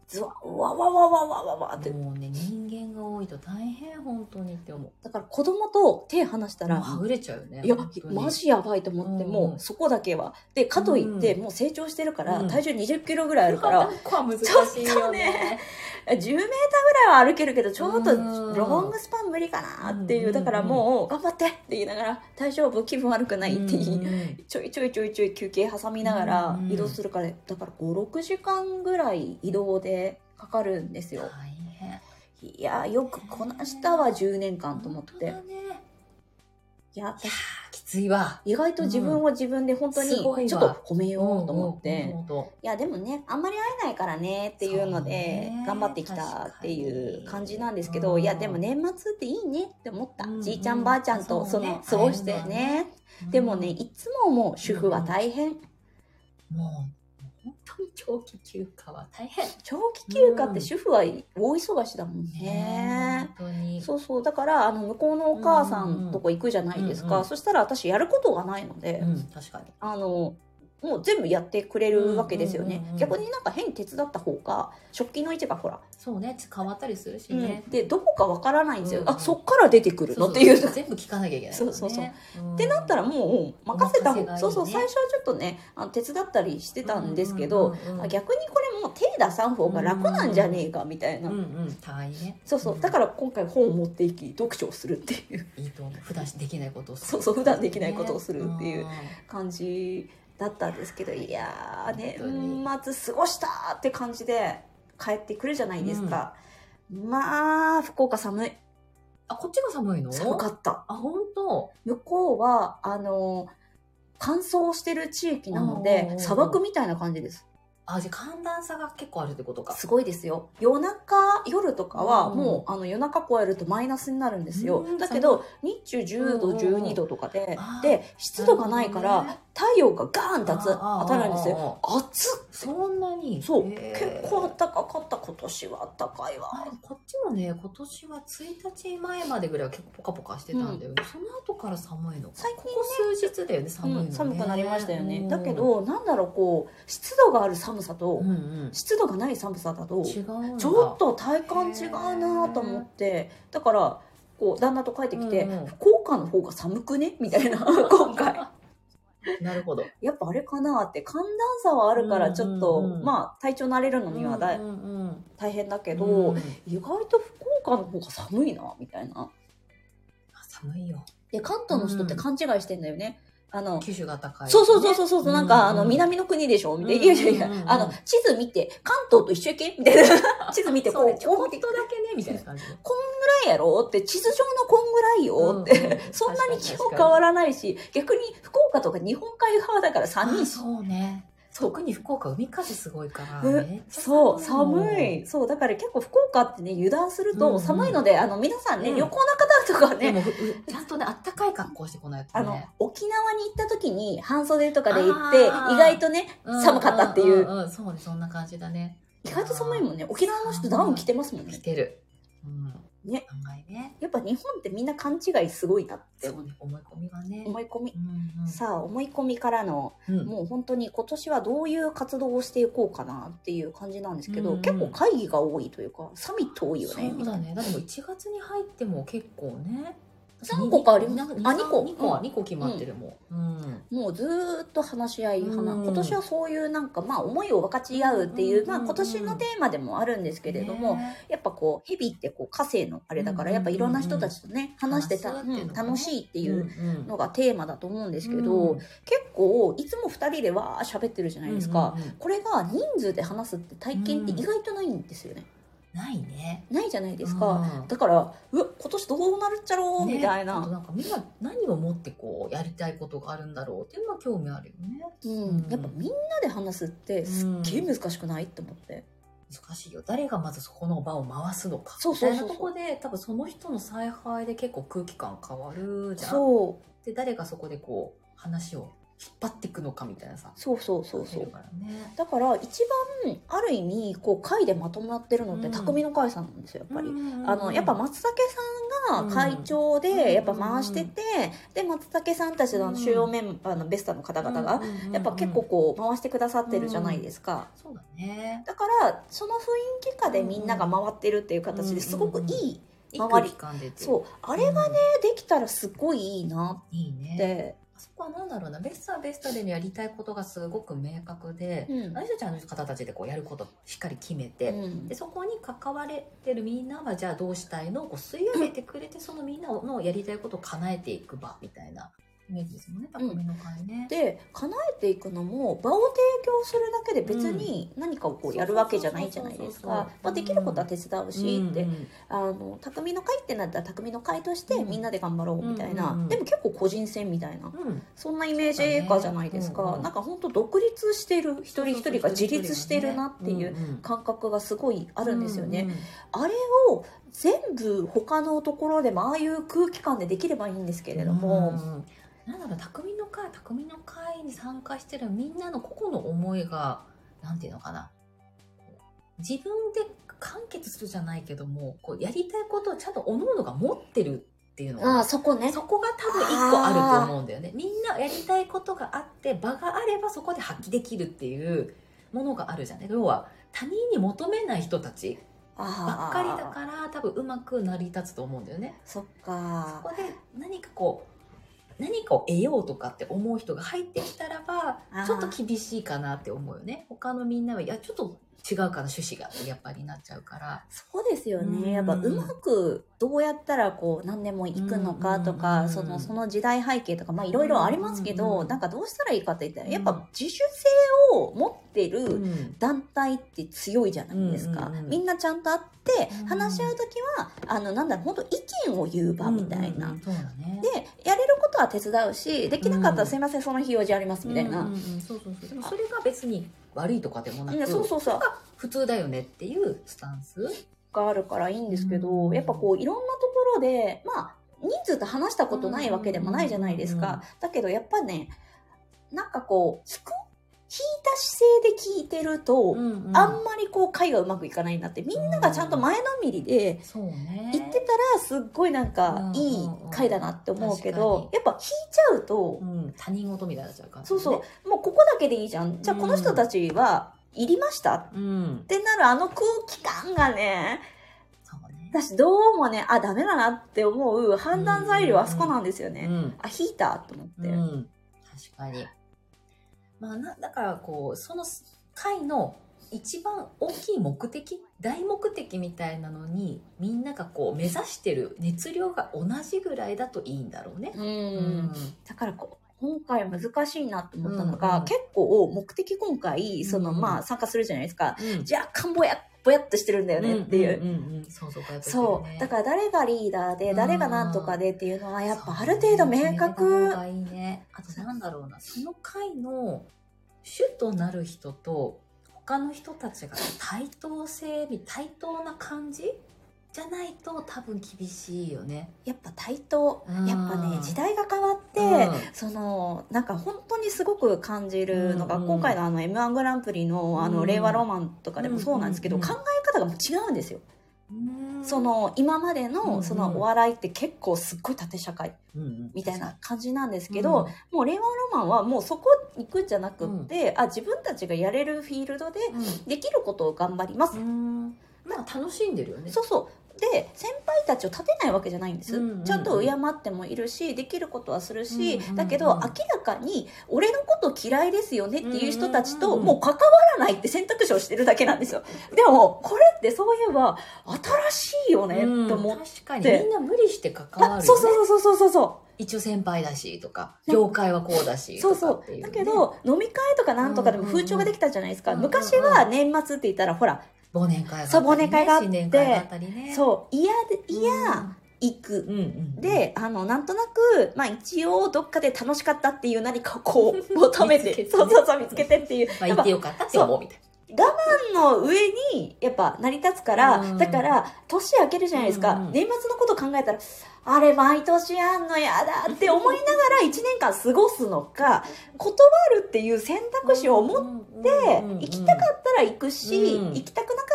実はうわわわわわわわって、 もうね人間が多いと大変本当にって思う。 だから子供と手離したらはぐれちゃうよね。 いやマジやばいと思って、うん、もうそこだけはでかといって、うん、もう成長してるから、うん、体重にじゅっキロぐらいあるから、 うん、難しいよね。 じゅうメーターぐらいは歩けるけどちょっとロングスパン無理かなっていう、だからもう頑張ってって言いながら大丈夫気分悪くないって言い、ちょいちょいちょいちょい休憩挟みながら移動するから、だからごろくじかんぐらい移動でかかるんですよ。 大変。 いやよくこなしたわじゅうねんかんと思って、いやきついわ。 意外と自分を自分で本当にちょっと褒めようと思って、いやでもねあんまり会えないからねっていうので頑張ってきたっていう感じなんですけど、いやでも年末っていいねって思った、じいちゃんばあちゃんとその過ごしてね。でもねいつももう主婦は大変、 もう本当に長期休暇は大変。 長期休暇って主婦は大忙しだもんね。 本当に。 そうそう、だからあの向こうのお母さんとこ行くじゃないですか、うんうん、そしたら私やることがないので、 うん、確かにあのもう全部やってくれるわけですよね、うんうんうんうん、逆になんか変に手伝った方が食器の位置がほらそうね変わったりするしね、 うん、でどこかわからないんですよ、うんうん、あそっから出てくるのっていう、 全部聞かなきゃいけない、ね、 そうそうそう、うん、ってなったらもう任せた方が、ね、そうそう最初はちょっとねあの手伝ったりしてたんですけど、うんうんうんうん、逆にこれもう手出さん方が楽なんじゃねえかみたいな、 うんうん、大変。 そうそうだから今回本を持っていき読書をするっていういいと思う。普段できないことをする、 そうそう普段できないことをするっていう感じだったんですけど、いやーね年末過ごしたって感じで帰ってくるじゃないですか、うん、まあ福岡寒い。 あこっちが寒いの？ 寒かった。 あ本当。 向こうはあの乾燥してる地域なので砂漠みたいな感じです。 あじゃあ寒暖差が結構あるってことか。 すごいですよ。夜中夜とかはもう、うん、あの夜中超えるとマイナスになるんですよ、うん、だけど日中じゅうどじゅうにどとかで、うん、で湿度がないから、ね、太陽がガーンと当たるんですよ。暑っそんなに。 そう結構暖かかった。今年は暖かいわ。 こっちもね今年はついたちまえまでぐらいは結構ポカポカしてたんだよね、うん、その後から寒いの。最近、ね、ここ数日だよね寒いのね、うん、寒くなりましたよね、うん、 だけどなんだろうこう湿度がある寒さと、うんうん、湿度がない寒さだと違うちょっと体感違うなと思って、だからこう旦那と帰ってきて、うんうん、福岡の方が寒くねみたいな今回なるほど。 やっぱあれかなって寒暖差はあるからちょっと、うんうん、まあ体調慣れるのにはだ、うんうん、大変だけど、うん、意外と福岡の方が寒いなみたいな。 寒いよ。 で関東の人って勘違いしてんだよね、あの九州が高い、ね、 そうそうそうそう、うんうん、なんかあの南の国でしょみたいな、うんうんうん、いやいやいやあの地図見て関東と一緒やけみたいな地図見てこうちょこっとだけねみたいな感じでこんぐらいやろって地図上のこんぐらいよって、うんうん、そんなに気候変わらないし逆に福岡とか日本海側だから寒いし。 そうね特に福岡海風すごいから、 ね、そう寒い。そうだから結構福岡ってね油断すると寒いので、うんうん、あの皆さんね、うん、旅行の方とかねでもちゃんとねあったかい格好してこないとね。 あの沖縄に行った時に半袖とかで行って意外とね、うん、寒かったっていう、 うんうんうん、そうねそんな感じだね。 意外と寒いもんね。沖縄の人ダウン着てますもんね。 着てる、うんね、 考えね。 やっぱ日本ってみんな勘違いすごいなって。 そうね、思い込みがね。 思い込み、 うんうん、 さあ思い込みからの、うん、もう本当に今年はどういう活動をしていこうかなっていう感じなんですけど、うんうん、結構会議が多いというかサミット多いよね。 そうだね。だってもういちがつに入っても結構ね何個かあります。あ、にこ。 にこはにこ決まってるもん。うんうん、もうずーっと話し合い、うん、今年はそういうなんかまあ思いを分かち合うっていう、うん、まあ今年のテーマでもあるんですけれども、ね、やっぱこうヘビってこう火星のあれだから、やっぱいろんな人たちとね話してた、うん、楽しいっていうのがテーマだと思うんですけど、うん、結構いつもふたりでわー喋ってるじゃないですか、うんうんうん、これが人数で話すって体験って意外とないんですよね。 ないね。 ないじゃないですか、うん、だからうわ今年どうなるっちゃろう、ね、みたいな。 あとなんかみんな何をもってこうやりたいことがあるんだろうっていうのは興味あるよね、 うんうん、やっぱみんなで話すってすっげえ難しくないって思って、 難しいよ。誰がまずそこの場を回すのかそうそうそうそう、 みたいなとこで多分その人の采配で結構空気感変わるじゃん。 そうで誰がそこでこう話を引っ張っていくのかみたいなさ。 そうそうそうそう。 からね、 だから一番ある意味こう会でまとまってるのって匠の会さんなんですよやっぱり。あのやっぱ松茸さんが会長でやっぱ回してて、で松竹さんたちの主要メンバーのベスタの方々がやっぱ結構こう回してくださってるじゃないですか。 そうだね。 だからその雰囲気下でみんなが回ってるっていう形ですごくいい回り、そうあれがね、できたらすごいいいなって。いいね。 そこはなんだろうな、ベスタはベスタでやりたいことがすごく明確で、うん、あの人たちの方たちでこうやることをしっかり決めて、うん、でそこに関われてるみんなはじゃあどうしたいのをこう吸い上げてくれて、うん、そのみんなのやりたいことを叶えていく場みたいなイメージですもんね、匠の会ね。 うん、で叶えていくのも場を提供するだけで別に何かをこうやるわけじゃないじゃないですか。できることは手伝うし、うん、って、うん、あの匠の会ってなったら匠の会としてみんなで頑張ろうみたいな、うん、でも結構個人戦みたいな、うん、そんなイメージ映画じゃないですか。ね、うんうん、なんか本当独立してる一人一人が自立してるなっていう感覚がすごいあるんですよね。うんうん、あれを全部他のところでもああいう空気感でできればいいんですけれども、うん、 なんだろう、匠の会匠の会に参加してるみんなの個々の思いがなんていうのかな、自分で完結するじゃないけども、こうやりたいことをちゃんと各々が持ってるっていうのが、 あ、そこね、 そこが多分一個あると思うんだよね。みんなやりたいことがあって場があればそこで発揮できるっていうものがあるじゃんね。要は他人に求めない人たちばっかりだから多分うまく成り立つと思うんだよね。 そっか。 そこで何かこう何かを得ようとかって思う人が入ってきたらばちょっと厳しいかなって思うよね。他のみんなはいやちょっと違うかな趣旨がやっぱりなっちゃうから。 そうですよね。やっぱうまくどうやったらこう何年も行くのかとか、そのその時代背景とかまあいろいろありますけど、なんかどうしたらいいかって言ったらやっぱ自主性を持ってる団体って強いじゃないですか。みんなちゃんと会って話し合う時はあのなんだろう本当意見を言う場みたいな。でやれることは手伝うし、できなかったらすいませんその日用事ありますみたいな。 そうそうそう。でもそれが別に悪いとかでもなく、 そうそうそう、 普通だよねっていうスタンスがあるからいいんですけど、うん、やっぱこういろんなところでまあ人数と話したことないわけでもないじゃないですか、うんうんうん、だけどやっぱねなんかこう引いた姿勢で聞いてると、うんうん、あんまりこう会がうまくいかないなって、みんながちゃんと前のめりで言ってたらすっごいなんかいい会だなって思うけど、やっぱ引いちゃうと、 うん、他人事みたいになっちゃうから、ね、 そうそうもうここだけでいいじゃん、じゃあこの人たちはいりました、うん、ってなるあの空気感がね、そうね、私どうもねあダメだなって思う判断材料はあそこなんですよね、うんうん、あ引いたと思って、うん、 確かに。まあ、なだからこうその会の一番大きい目的大目的みたいなのにみんながこう目指してる熱量が同じぐらいだといいんだろうね。うん、うん、 だからこう今回難しいなと思ったのが、うんうん、結構目的今回その、うんうん、まあ参加するじゃないですか、うん、若干ぼやぼやっとしてるんだよねっていう。そうだから誰がリーダーで誰がなんとかでっていうのはやっぱある程度明確がいいね。あとなんだろうな、その会の主となる人と他の人たちが対等性対等な感じじゃないと多分厳しいよね。 やっぱ対等、やっぱね時代が変わって、うん、そのなんか本当にすごく感じるのが、うんうん、今回のあの エムワン グランプリのあの令和ロマンとかでもそうなんですけど、うんうんうん、考え方がもう違うんですよ。うん、その今までのそのお笑いって結構すっごい縦社会みたいな感じなんですけど、うんうん、もう令和ロマンはもうそこ行くんじゃなくって、うん、あ自分たちがやれるフィールドでできることを頑張ります、うん、 まあ楽しんでるよね。 そうそうで先輩たちを立てないわけじゃないんです、うんうんうん、ちゃんと敬ってもいるしできることはするし、うんうんうん、だけど明らかに俺のこと嫌いですよねっていう人たちともう関わらないって選択肢をしてるだけなんですよ。でもこれってそういえば新しいよねと思って、うん、 確かにみんな無理して関わるよね。 そうそうそうそうそうそう一応先輩だしとか業界はこうだしとかっていう、ね、 そうそうだけど飲み会とかなんとかでも風潮ができたじゃないですか、うんうんうん、昔は年末って言ったらほら忘年会があったり、ね、 そう忘年会があって新年会があったりね、 そう嫌で嫌、うん行く、うんうん、であのなんとなく、まあ、一応どっかで楽しかったっていう何かをこう求めてそうそうそう見つけてっていうまあ言ってよかったって思うみたいな我慢の上にやっぱ成り立つから、うん、だから年明けるじゃないですか、うんうん、年末のこと考えたらあれ毎年やんのやだって思いながらいちねんかん過ごすのか断るっていう選択肢を持って行きたかったら行くし、うん、行きたくなかっ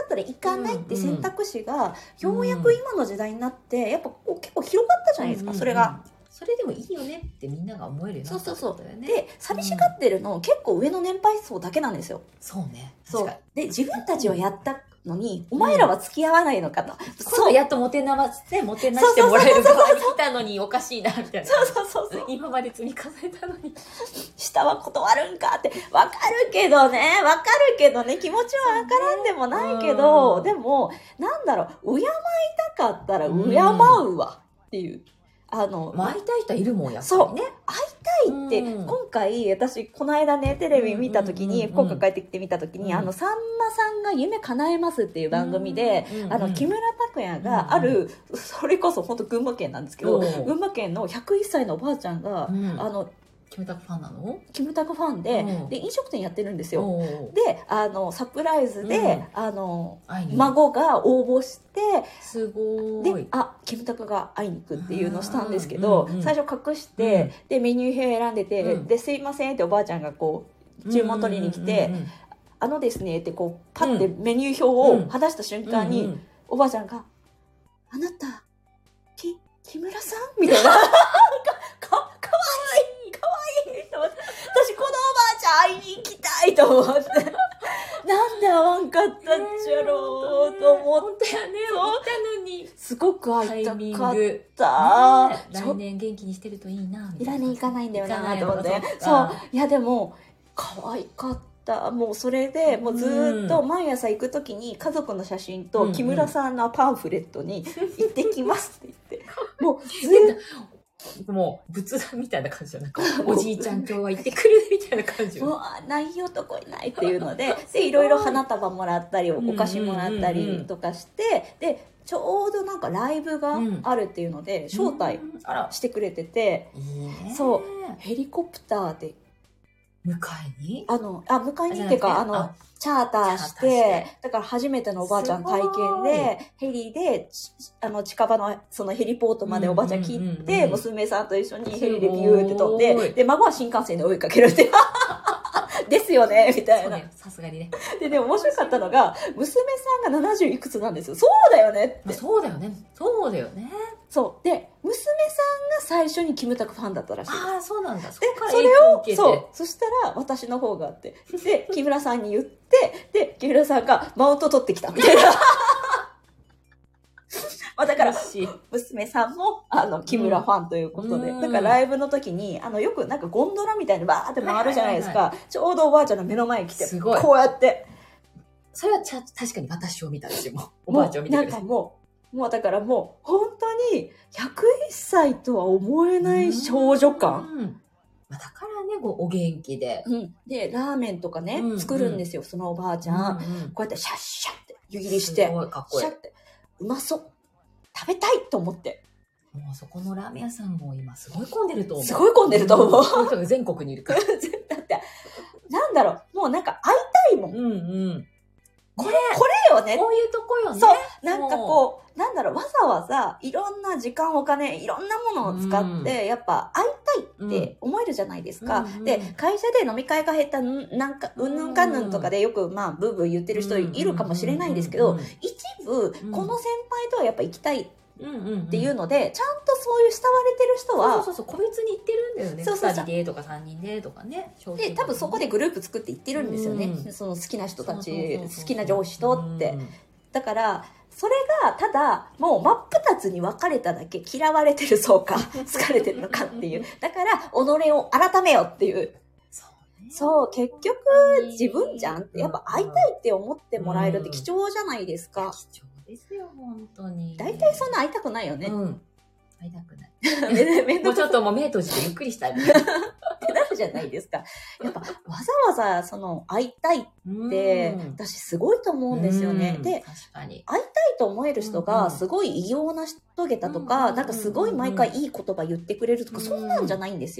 ったら行かないって選択肢がようやく今の時代になってやっぱこう結構広がったじゃないですか、それが。 それでもいいよねってみんなが思えるようになったってことだよね。 で寂しがってるの、うん、結構上の年配層だけなんですよ。 そうね。 そうで自分たちはやったのに、うん、お前らは付き合わないのかと、うん、 そうやっともてなましてもてなしてもらえる側に来たのにおかしいなみたいな。 そうそうそうそう今まで積み重ねたのに下は断るんかってわかるけどね、わかるけどね、気持ちはわからんでもないけど、でもなんだろう、敬いたかったら敬うわっていう。あの、 まあ、会いたい人はいるもんやっぱりね。 そう、会いたいって、うん、今回私この間ねテレビ見た時に、うんうんうん、福岡帰ってきて見た時に、うん、あのさんまさんが夢叶えますっていう番組で、うんうんうん、あの木村拓哉がある、うんうん、それこそ本当群馬県なんですけど、うん、群馬県のひゃくいっさいのおばあちゃんが、うん、あのキムタクファンなの？ キムタクファンで、うん、で飲食店やってるんですよ。であのサプライズで、うん、あの孫が応募してすごいで、あキムタクが会いに行くっていうのをしたんですけど、うんうんうん、最初隠して、うん、でメニュー表選んでて、うん、ですいませんっておばあちゃんがこう注文取りに来て、うんうんうんうん、あのですねってこうパッてメニュー表を話した瞬間に、うんうんうん、おばあちゃんがあなたき木村さんみたいなかかわいいかわいいと思って、私このおばあちゃん会いに行きたいと思ってなんで会わんかったんちゃろうと思って、 本当やね、いたのにすごく会いたかった、 ね、来年元気にしてるといいなみたいな。 来年行かないんだよなと思って、そういやでも可愛かった。もうそれでもうずっと毎朝行く時に家族の写真と木村さんのパンフレットに行ってきますって言ってもうずっともう仏壇みたいな感じじゃなくておじいちゃん今日は行ってくるみたいな感じ。 もうない男いないっていうのででいろいろ花束もらったりお菓子もらったりとかして、でちょうどなんかライブがあるっていうので招待してくれてて、うん、そうヘリコプターで迎えにあのあ迎えにっていうかあのチャーターして、だから初めてのおばあちゃん体験でヘリであの近場のそのヘリポートまでおばあちゃん切って、うんうんうんうん、娘さんと一緒にヘリでビューって飛んで、で孫は新幹線で追いかけるってですよねみたいな。 さすがにね。 ででも面白かったのが娘さんがななじゅういくつなんですよ。そうだよねって、 まあ、そうだよねそうだよね。 そうで娘さんが最初にキムタクファンだったらしいです。 ああそうなんだ。 そっから影響を受けて、それをそうそしたら私の方があってで木村さんに言ってで木村さんがマウント取ってきたみたいなまあだから娘さんもあの木村ファンということで、うん、だからライブの時にあのよくなんかゴンドラみたいにバーって回るじゃないですか、はいはいはいはい、ちょうどおばあちゃんの目の前に来てこうやってそれはちゃ確かに私を見た私もおばあちゃんを見てくれてなんかもうもうだからもう本当にひゃくいっさいとは思えない少女感、うん、 だからねお元気で、 うん、でラーメンとかね、うんうん、作るんですよそのおばあちゃん、うんうん、こうやってシャッシャッって湯切りしてすごいかっこいいシャッってうまそう食べたいと思ってもうそこのラーメン屋さんも今すごい混んでると思う。 すごい混んでると思う、 うん、全国にいるからだってなんだろうもうなんか会いたいもん、 うんうんこれ、ね、これよね。 こういうとこよね。 そう。なんかこう、なんだろう、わざわざいろんな時間、お金、いろんなものを使って、うん、やっぱ会いたいって思えるじゃないですか。うん、で、会社で飲み会が減った、なんか、うんぬんかんぬんとかでよく、まあ、ブーブー言ってる人いるかもしれないですけど、一部、この先輩とはやっぱ行きたい。っていうので、うんうんうん、ちゃんとそういう慕われてる人はそうそうそう個別に行ってるんだよね。そうそうそうふたりでとかさんにんでとかね。 で多分そこでグループ作って行ってるんですよね、うん、その好きな人たち好きな上司とって、うん、だからそれがただもう真っ二つに分かれただけ嫌われてるそうか好かれてるのかっていうだから己を改めよっていうそうね、そう結局自分じゃんってやっぱ会いたいって思ってもらえるって貴重じゃないですか、うん、 貴重ですよ本当に。 大体そんな会いたくないよね。 うん。会いたくない。もうちょっともう目閉じてゆっくりしたいみたいな。 ってなるじゃないですか。やっぱわざわざその会いたいって私すごいと思うんですよね。で、 確かに会いたいと思える人がすごい異様な人げたとか、なんかすごい毎回いい言葉言ってくれるとか、そんなんじゃないんですよ。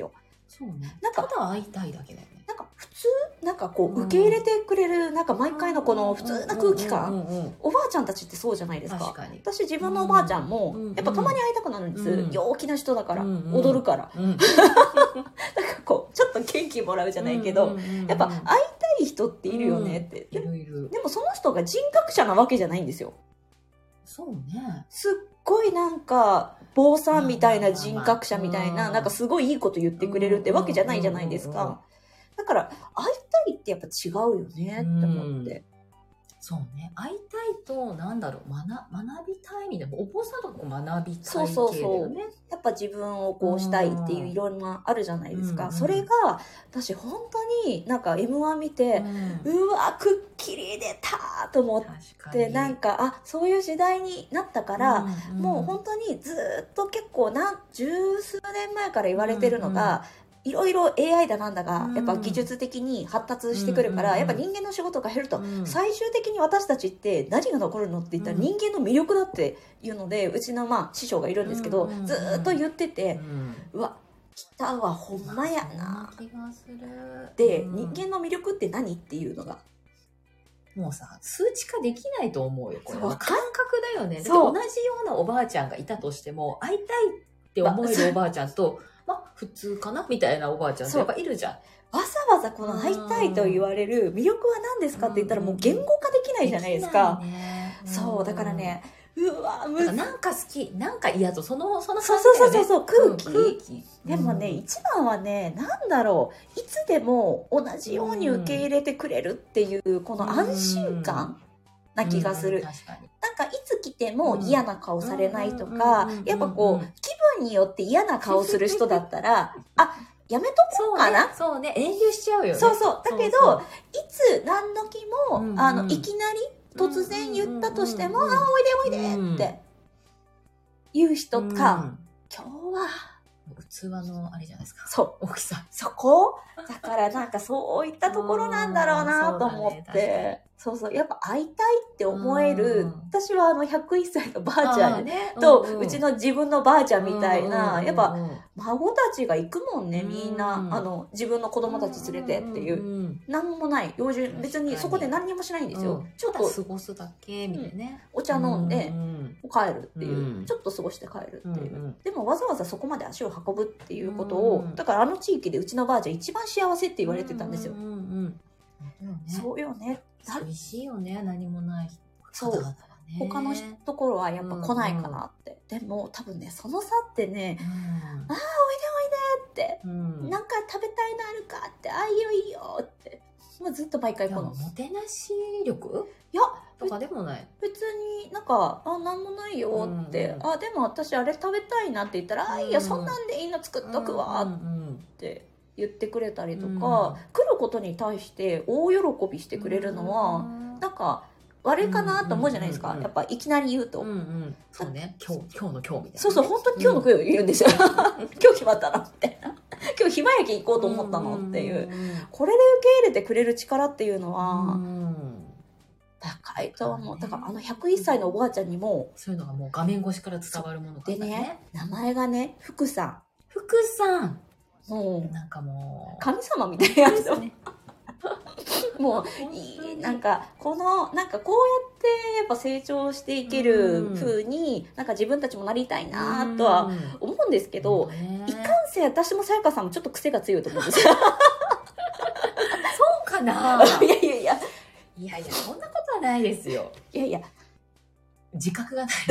そうね。 なんかただ会いたいだけだよね。 なんか普通なんかこう受け入れてくれる、なんか毎回のこの普通な空気感、おばあちゃんたちってそうじゃないですか。 確かに。 私自分のおばあちゃんも、 うんやっぱたまに会いたくなるんです、うん、陽気な人だから、うん、踊るから、うん、なんかこうちょっと元気もらうじゃないけど、うん、やっぱ会いたい人っているよねって、うん、いるいる。でもその人が人格者なわけじゃないんですよ。 そうね。 すっごいなんか坊さんみたいな人格者みたいな、なんかすごいいいこと言ってくれるってわけじゃないじゃないですか。だから会いたいってやっぱ違うよねって思って、うん、 そうね。会いたいとなんだろう、学学びたいみたいな、お坊さんとかこう学びたい系だよね。そうそうそう。 やっぱ自分をこうしたいっていういろんなあるじゃないですか。うんうん、それが私本当になんか エムワン 見て、うん、うわくっきり出たと思って、なんかあそういう時代になったから、うんうん、もう本当にずっと結構なん十数年前から言われてるのが、うんうん、いろいろ エーアイ だなんだがやっぱ技術的に発達してくるから、うん、やっぱ人間の仕事が減ると、うん、最終的に私たちって何が残るのって言ったら人間の魅力だっていうので、うちのまあ師匠がいるんですけど、うん、ずっと言ってて、うん、うわ来たわほんまやな気がする。で、うん、人間の魅力って何っていうのがもうさ数値化できないと思うよ。これは感覚だよね。だって同じようなおばあちゃんがいたとしても会いたいって思えるおばあちゃんとまあ普通かなみたいなおばあちゃんってやっぱいるじゃん。 わざわざこの会いたいと言われる魅力は何ですかって言ったらもう言語化できないじゃないですか。ね、そうだからね、うわむなんか好きなんか嫌とそのその感じだよね。そうそうそうそう空気、うん、空気でもね、うん、一番はねなんだろういつでも同じように受け入れてくれるっていうこの安心感な気がする。うんうん、確かになんかいつ来ても嫌な顔されないとか、やっぱこう気分によって嫌な顔する人だったらあやめとこうかな。 そうね、遠慮しちゃうよね。 そうそう。だけどそうそういつ何時も、うんうん、あのいきなり突然言ったとしても、うんうんうん、あおいでおいでって言う人か、うん、今日は器のあれじゃないですか。 そう大きさそこだからなんかそういったところなんだろうなと思って、そうそうやっぱ会いたいって思える、私はあのひゃくいっさいのばあちゃん、ね、と、うんうん、うちの自分のばあちゃんみたいな、やっぱ孫たちが行くもんね、みんなあの自分の子供たち連れてっていう、うんうん、なんもない用事別にそこで何にもしないんですよ、うん、ちょっと過ごすだけみたいなね、 うん、お茶飲んで、うんうん、帰るっていう、うん、ちょっと過ごして帰るっていう、うんうん、でもわざわざそこまで足を運ぶっていうことを、うん、だからあの地域でうちのばあちゃん一番幸せって言われてたんですよ、うんうんうん、そうよね。 寂しいよね、何もない方々はね。他のところはやっぱ来ないかなって、うんうん、でも多分ねその差ってね、うん、ああおいでおいでって、うん、なんか食べたいのあるかって、ああいいよいいよってもうずっと毎回このもてなし力いやとかでもない、 別になんかあなんもないよって、うんうん、あでも私あれ食べたいなって言ったら、うん、あいいよそんなんでいいの作っとくわって言ってくれたりとか、うん、来ることに対して大喜びしてくれるのは、うん、なんか悪いかなと思うじゃないですか、うんうんうん、やっぱいきなり言うと、うんうん、 そうね今日今日の今日みたいな、ね、 そうそう本当に今日の今日言うんですよ、うん、今日決まったなって今日暇焼き行こうと思ったのっていう、うんうん、これで受け入れてくれる力っていうのは、うん、高いと思う。だからあのひゃくいっさいのおばあちゃんにもそういうのがもう画面越しから伝わるものがでね、名前がね福さん福さんもうなんかもう神様みたいなやつを、ね、もういいなんかこのなんかこうやってやっぱ成長していける風になんか自分たちもなりたいなとは思うんですけど、いかんせん私もさやかさんもちょっと癖が強いと思うんですよそうかないやいやいやいやいやそんなことはないですよ。 いやいや自覚がない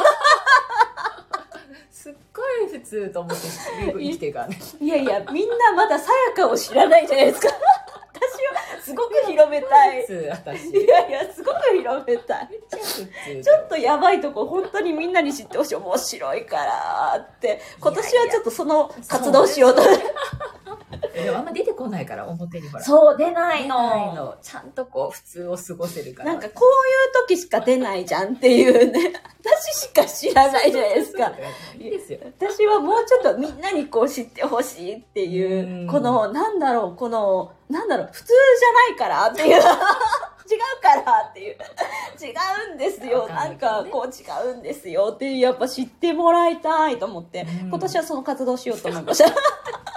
すっごい普通と思って生きてるからね。 いやいやみんなまださやかを知らないじゃないですか私はすごく広めたい。 普通私いやいやすごく広めたい。ちょっとやばいとこ本当にみんなに知ってほしい、面白いからって今年はちょっとその活動しようと。 でもあんま出てこないから表にほらそう出ないの、 出ないのちゃんとこう普通を過ごせるからなんかこういう時しか出ないじゃんっていうね私しか知らないじゃないですかいいですよ。 私はもうちょっとみんなにこう知ってほしいっていうこのなんだろうこのなんだろう普通じゃないからっていう違うからっていう違うんですよ、ね、なんかこう違うんですよっていうやっぱ知ってもらいたいと思って今年はその活動しようと思いましたちょっ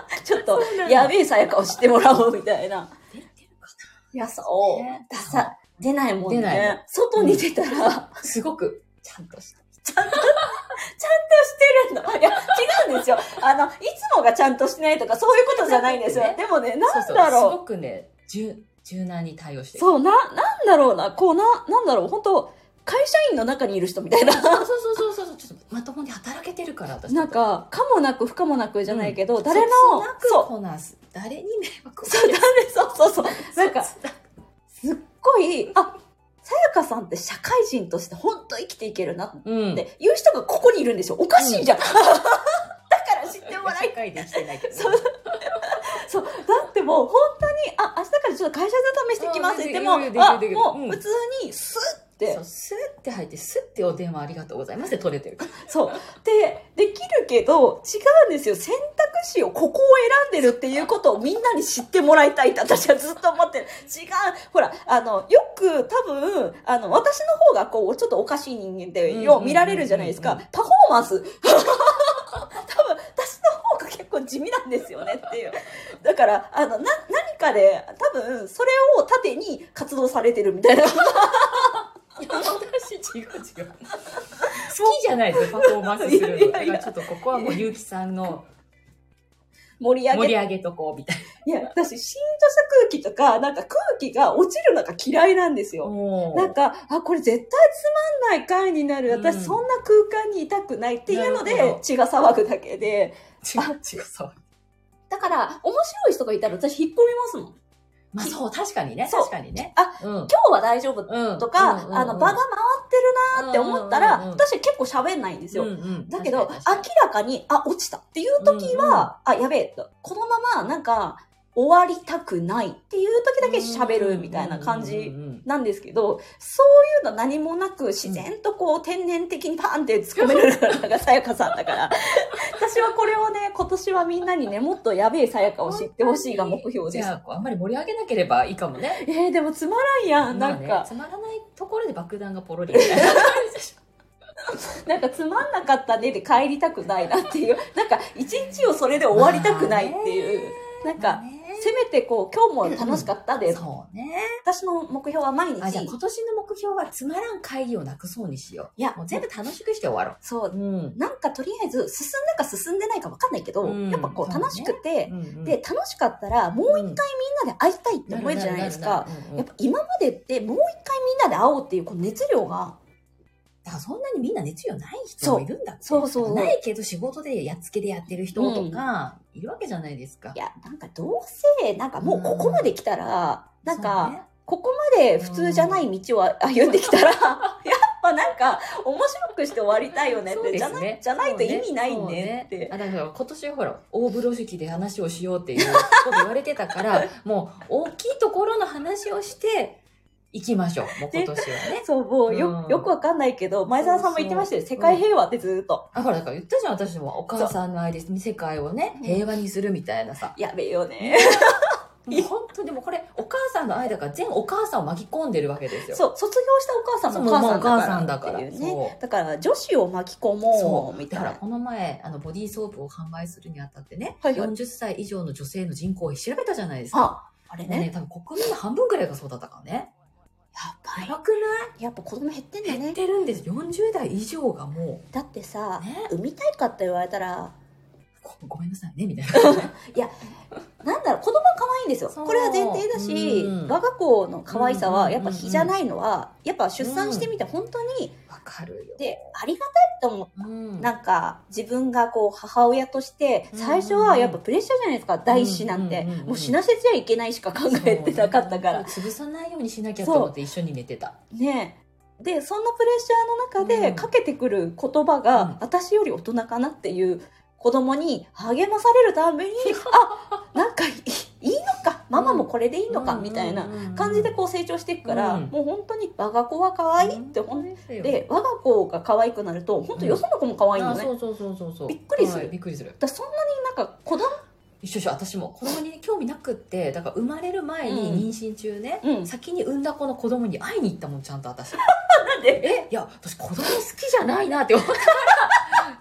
っとやべえさやかを知ってもらおうみたいな。 出てるかいや、そう。 ねださ、出ないもんね。 出ないの外に出たら、 な。すごく、ちゃんとした。 ちゃんと、ちゃんとしてるの。いや、違うんですよ。あの、いつもがちゃんとしてないとか、そういうことじゃないんですよ。 ねでもね、なんだろう。 そうそうすごくね、柔柔軟に対応してる。 そう、な、なんだろうな。こう、な、なんだろう。本当会社員の中にいる人みたいな。 そうそうそうそうそう。ちょっとまともに働けてるから、私。 なんか、かもなく不可もなくじゃないけど、 うん、 誰の、 そつなくそう、 こなす。誰に迷惑をそう、誰、そうそうそう。なんか、すっごい、あ、さやかさんって社会人として本当生きていけるなっていう人がここにいるんですよ。おかしいじゃん。うん、だから知ってもらい社会で生きてないけど、ね、 そう。そう。だってもう本当に、あ、明日からちょっと会社勤めしてきますって言っても、あ、もう普通にスッて。 そう、スッて入って、スッてお電話ありがとうございますって取れてるから。 そう。で、できるけど、違うんですよ。選択肢を、ここを選んでるっていうことをみんなに知ってもらいたいって私はずっと思ってる。違う。ほら、あの、よく多分、あの、私の方がこう、ちょっとおかしい人間ってよう見られるじゃないですか。パフォーマンス。多分、私の方が結構地味なんですよねっていう。だから、あの、な、何かで、多分、それを盾に活動されてるみたいな。 私違う違う。好きじゃないですよ、パフォーマンスするの。だからちょっとここはもうゆうきさんの盛り上げ、 盛り上げとこうみたいな。いや、私、シーンとした空気とか、なんか空気が落ちるのが嫌いなんですよ。なんか、あ、これ絶対つまんない回になる。私、そんな空間にいたくないっていうので、血が騒ぐだけで。 血が騒ぐ。 だから、面白い人がいたら私引っ込みますもん。 まあそう、確かにね。確かにね。 あ、うん、今日は大丈夫とか、うん、あの、場が回ってるなーって思ったら、うんうんうん、私結構喋んないんですよ。うんうん、だけど、明らかに、あ、落ちたっていう時は、うんうん、あ、やべえ、このままなんか、終わりたくないっていう時だけ喋るみたいな感じなんですけど、そういうの何もなく自然とこう天然的にパンって突っ込めるのがさやかさんだから、私はこれをね、今年はみんなにね、もっとやべえさやかを知ってほしいが目標です。 じゃあ、あんまり盛り上げなければいいかもね。 えー、でもつまらんやん、なんか。 まあね、つまらないところで爆弾がポロリみたいな感じでしょ。 なんかつまんなかったねで帰りたくないなっていう、なんか一日をそれで終わりたくないっていう、なんか、せめてこう、今日も楽しかったで、うん、 そうね。 私の目標は毎日。 あ、じゃあ今年の目標はつまらん会議をなくそうにしよう。いや、もう全部楽しくして終わろう。 そう。うん、なんかとりあえず、進んだか進んでないか分かんないけど、うん、やっぱこう楽しくて、ねうんうん、で、楽しかったら、もう一回みんなで会いたいって思えるじゃないですか。やっぱ今までってもう一回みんなで会おうっていうこの熱量が、 だからそんなにみんな熱量ない人もいるんだって。 そうそうそう。 ないけど仕事でやっつけでやってる人とか、いるわけじゃないですか。 いや、なんかどうせ、なんかもうここまで来たら、うん、なんか、ね、ここまで普通じゃない道を歩んできたら、うん、やっぱなんか面白くして終わりたいよねって、ね、じゃない、じゃないと意味ないねって。ねね、 あ、だから今年はほら、大風呂敷で話をしようっていうこと言われてたから、もう大きいところの話をして、行きましょう。もう今年はね。 そう、もうよ、うん、よくわかんないけど、前澤さんも言ってましたよ。世界平和ってずっと。 うん、あ、ほら、だから言ったじゃん、私も。お母さんの愛です。世界をね、平和にするみたいなさ。 やべえよね。 本当でもこれ、お母さんの愛だから全お母さんを巻き込んでるわけですよ。 そう、卒業したお母さんもお母さんだからっていうね。だから、女子を巻き込もう、みたいな。 だから、この前、あの、ボディーソープを販売するにあたってね、はいはい、よんじゅっさい以上の女性の人口を調べたじゃないですか。あ、あれね。ね、多分国民の半分くらいがそうだったからね。 やばい。 やばくない？ やっぱ子供減ってんだね。 減ってるんです。よんじゅうだい以上がもう。だってさ、ね、産みたいかって言われたら、 ご、ごめんなさいね、みたいな。いや、なんだろう、子供は可愛いんですよ。これは前提だし、うん、我が子の可愛さは、やっぱ比じゃないのは、やっぱ出産してみて本当に、 わかるよ。 で、ありがたいと思った。うん、なんか、自分がこう、母親として、最初はやっぱプレッシャーじゃないですか、第一子なんて。もう死なせちゃいけないしか考えてなかったから。 ね、潰さないようにしなきゃと思って一緒に寝てた。 ねえ。で、そんなプレッシャーの中でかけてくる言葉が、うん、私より大人かなっていう子供に励まされるために、あ、なんかいい、いいのか、ママもこれでいいのか、みたいな感じでこう成長していくから、うん、もう本当に我が子は可愛いって思って、で、我が子が可愛くなると、本当よその子も可愛いのね。 そうそうそうそうそう。 びっくりする。 はい、びっくりする。 だそんなになんか子供一緒一緒、私も子供に興味なくって、だから生まれる前に妊娠中ね、うん、先に産んだ子の子供に会いに行ったもん、ちゃんと私。なんで？え、いや、私子供好きじゃないなって思ったから、ちゃんと好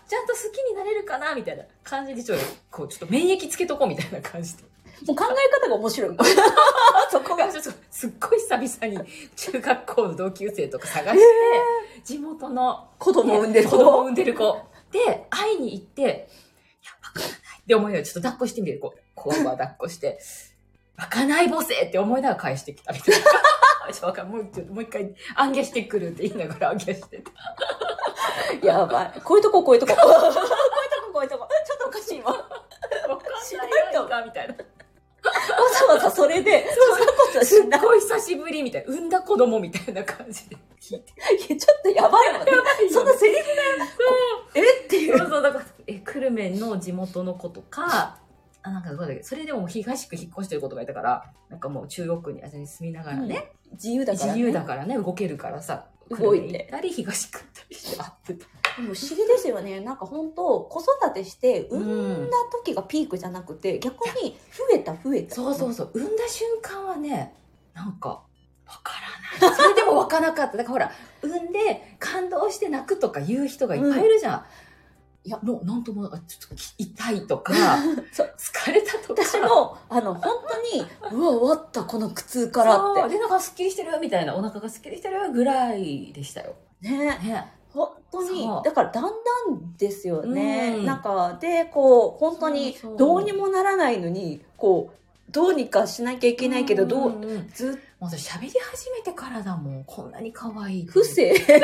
好きになれるかなみたいな感じで、ちょっと、こう、ちょっと免疫つけとこうみたいな感じで。 もう考え方が面白い。そこが。 ちょっとすっごい久々に中学校の同級生とか探して、地元の子供を産んでる子。子供を産んでる子。で、会いに行って、いや、わからないって思いながら、ちょっと抱っこしてみる。こう、こうは抱っこして、わかない母性って思いながら返してきたみたいな。ちょっとわかん、もう、もう一回、暗記してくるって言いながら暗記してた。 やばい。こういうとこ、こういうとこ。こういうとこ、こういうとこ。ちょっとおかしいわ。 わかんないのかみたいな。 わざわざそれで、そんなことはしない。 すっごい久しぶりみたいな。産んだ子供みたいな感じで聞いて。 いや、ちょっとやばいわね。そんなセリフが、えっていう。 そうそう、だから、え、久留米の地元の子とか、あ、なんかどうだけど、それでも東区引っ越してる子とかいたから、なんかもう中央区にあそこに住みながらね、 うん、自由だからね。 自由だからね、動けるからさ、 動いて。 行ったり東区行ったりして会ってた。 でも不思議ですよね。なんか本当子育てして産んだ時がピークじゃなくて、うん、逆に増えた増えた。 そうそうそう。産んだ瞬間はね、なんか、わからない。それでもわからなかった。だからほら、産んで感動して泣くとか言う人がいっぱいいるじゃん。うん、いや、もう、なんとも、ちょっと痛いとか、そう疲れたとか。 私も、あの、本当に、うわ、終わった、この苦痛からって。 で、なんかスッキリしてるみたいな、お腹がスッキリしてるぐらいでしたよ。 ね。ね。本当に、だからだんだんですよね。 うん、 なんか、で、こう、本当に、どうにもならないのに、こう、どうにかしなきゃいけないけど、どう、うんうん、ずっと。 もう喋り始めてからだもん、こんなに可愛い。 不正。 だ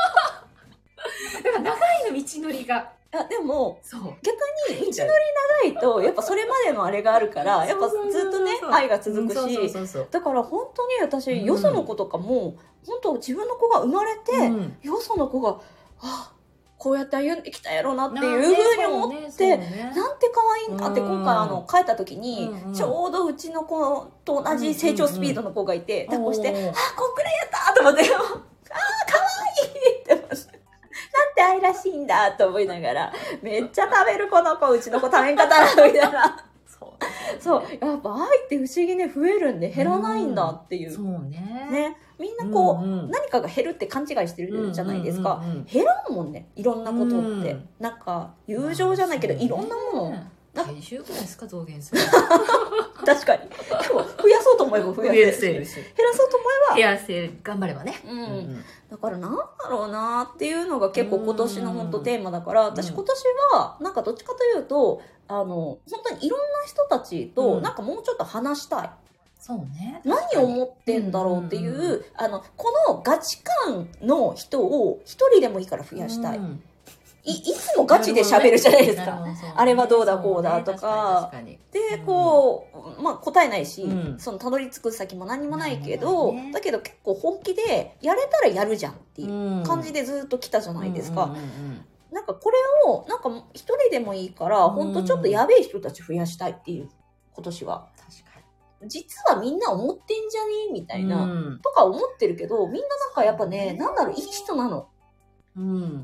から長いの、道のりが。 あ、でも、 そう逆に道のり長いと、やっぱそれまでのあれがあるから、やっぱずっとね、愛が続くし、だから本当に私、うん、よその子とかも、本当自分の子が生まれて、うん、よその子が、あ、こうやって歩んできたやろうなっていうふうに思って、ねね、なんて可愛いんだって、今回あの帰った時に、うん、ちょうどうちの子と同じ成長スピードの子がいて、抱っこして、あ、こんくらいやったと思って、あー、可愛いって思って。なんて愛らしいんだと思いながら、めっちゃ食べるこの子、うちの子食べんかったな、みたいな。そう、そう。やっぱ愛って不思議ね、増えるんで減らないんだっていう。うん、 そうね。 ね。みんなこう、うんうん、何かが減るって勘違いしてるじゃないですか。うんうんうんうん、減らんもんね、いろんなことって。うん、なんか、友情じゃないけど、いろんなもの。 体重ぐらいですか、増減する。 確かに。でも、増やそうと思えば増やせるし。減らそうと思えば。 減らせる。頑張ればね。 うん。うん、だから、なんだろうなっていうのが結構今年の本当テーマだから、私今年は、なんかどっちかというと、あの、本当にいろんな人たちと、なんかもうちょっと話したい。 そうね。 何を思ってんだろうっていう、うんうんうん、あの、このガチ感の人を一人でもいいから増やしたい。うん、い, いつもガチで喋るじゃないですか。ね、あれはどうだこうだとか。ね、で、こう、うん、まあ答えないし、うん、そのたどり着く先も何もないけど、ね、だけど結構本気でやれたらやるじゃんっていう感じでずっと来たじゃないですか。うんうんうんうん、なんかこれを、なんか一人でもいいから、本当ちょっとやべえ人たち増やしたいっていう、今年は。確かに。実はみんな思ってんじゃねえみたいな、うん、とか思ってるけど、みんななんかやっぱね、なんだろう、いい人なの。うん。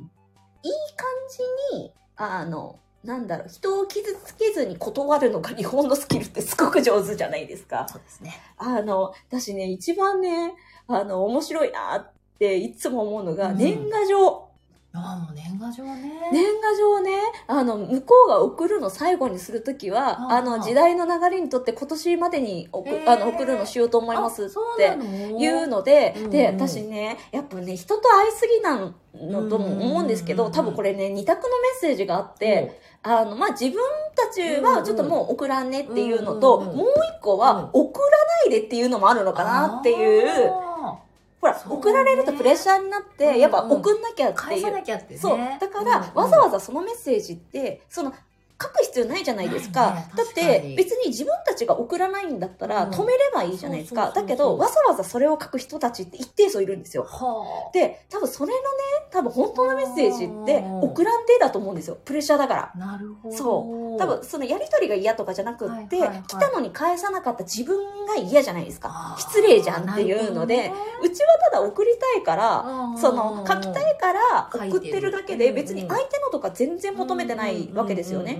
いい感じに、あの、なんだろう、人を傷つけずに断るのが日本のスキルってすごく上手じゃないですか。 そうですね。 あの、私ね、一番ね、あの、面白いなっていつも思うのが、うん、年賀状。 ああ、もう年賀状ね。 年賀状ね、あの、向こうが送るの最後にするときは、あ, あの、時代の流れにとって今年までに送、あの送るのしようと思いますっていうので、ので、私ね、やっぱね、人と会いすぎなのとも思うんですけど、多分これね、二択のメッセージがあって、あの、まあ、自分たちはちょっともう送らんねっていうのと、もう一個は送らないでっていうのもあるのかなっていう、ほら、送られるとプレッシャーになって、うんうん、やっぱ送んなきゃっていう。 返さなきゃってね。 そう。だから、うんうん、わざわざそのメッセージって、その、書く必要ないじゃないですか。ね、だって、別に自分たちが送らないんだったら、止めればいいじゃないですか。だけど、わざわざそれを書く人たちって一定数いるんですよ。で、多分それのね、多分本当のメッセージって、送らんでだと思うんですよ。プレッシャーだから。 なるほど。 そう。多分、そのやりとりが嫌とかじゃなくって、はいはいはい、来たのに返さなかった自分が嫌じゃないですか。失礼じゃんっていうので、ね、うちはただ送りたいから、その、書きたいから送ってるだけで、別に相手のとか全然求めてないわけですよね。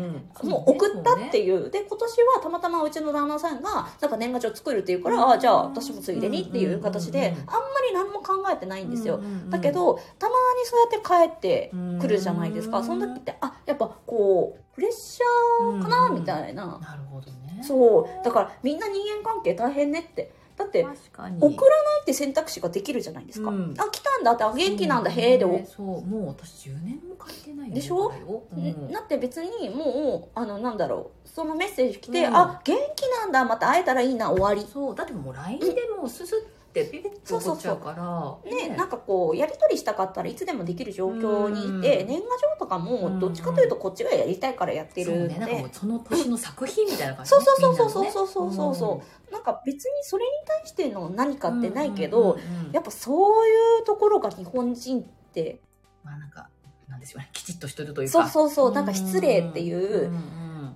うん、 もう送ったっていう、で今年はたまたまうちの旦那さんがなんか年賀状作るっていうから、うん、あじゃあ私もついでにっていう形で、うんうんうんうん、あんまり何も考えてないんですよ、うんうんうん、だけどたまにそうやって帰ってくるじゃないですか、うん、その時ってあやっぱこうプレッシャーかな、うん、みたいな、 なるほどね、 そうだからみんな人間関係大変ねって、だって送らないって選択肢ができるじゃないですか、うん、あ来たんだって、あ元気なんだ、へえで、 そう、もう私じゅうねんも書いてないんでしょ、うん、だって別にもうあのなんだろう、そのメッセージ来て、うん、あ元気なんだ、また会えたらいいな、終わり。 そうだってもう ライン でもうススってピピッと起こっちゃうから、 そうそうそう、ね、なんかこうやり取りしたかったらいつでもできる状況にいて、うん、年賀状とかもどっちかというとこっちがやりたいからやってるので、そうね、なんかもうその年の作品みたいな感じ、ね、 そうそうそうそうそうそうそうそう、うん、なんか別にそれに対しての何かってないけど、うんうんうんうん、やっぱそういうところが日本人ってまあなんかなんですよね、きちっとしてるというか、 そうそうそう、なんか失礼っていう、うんうん、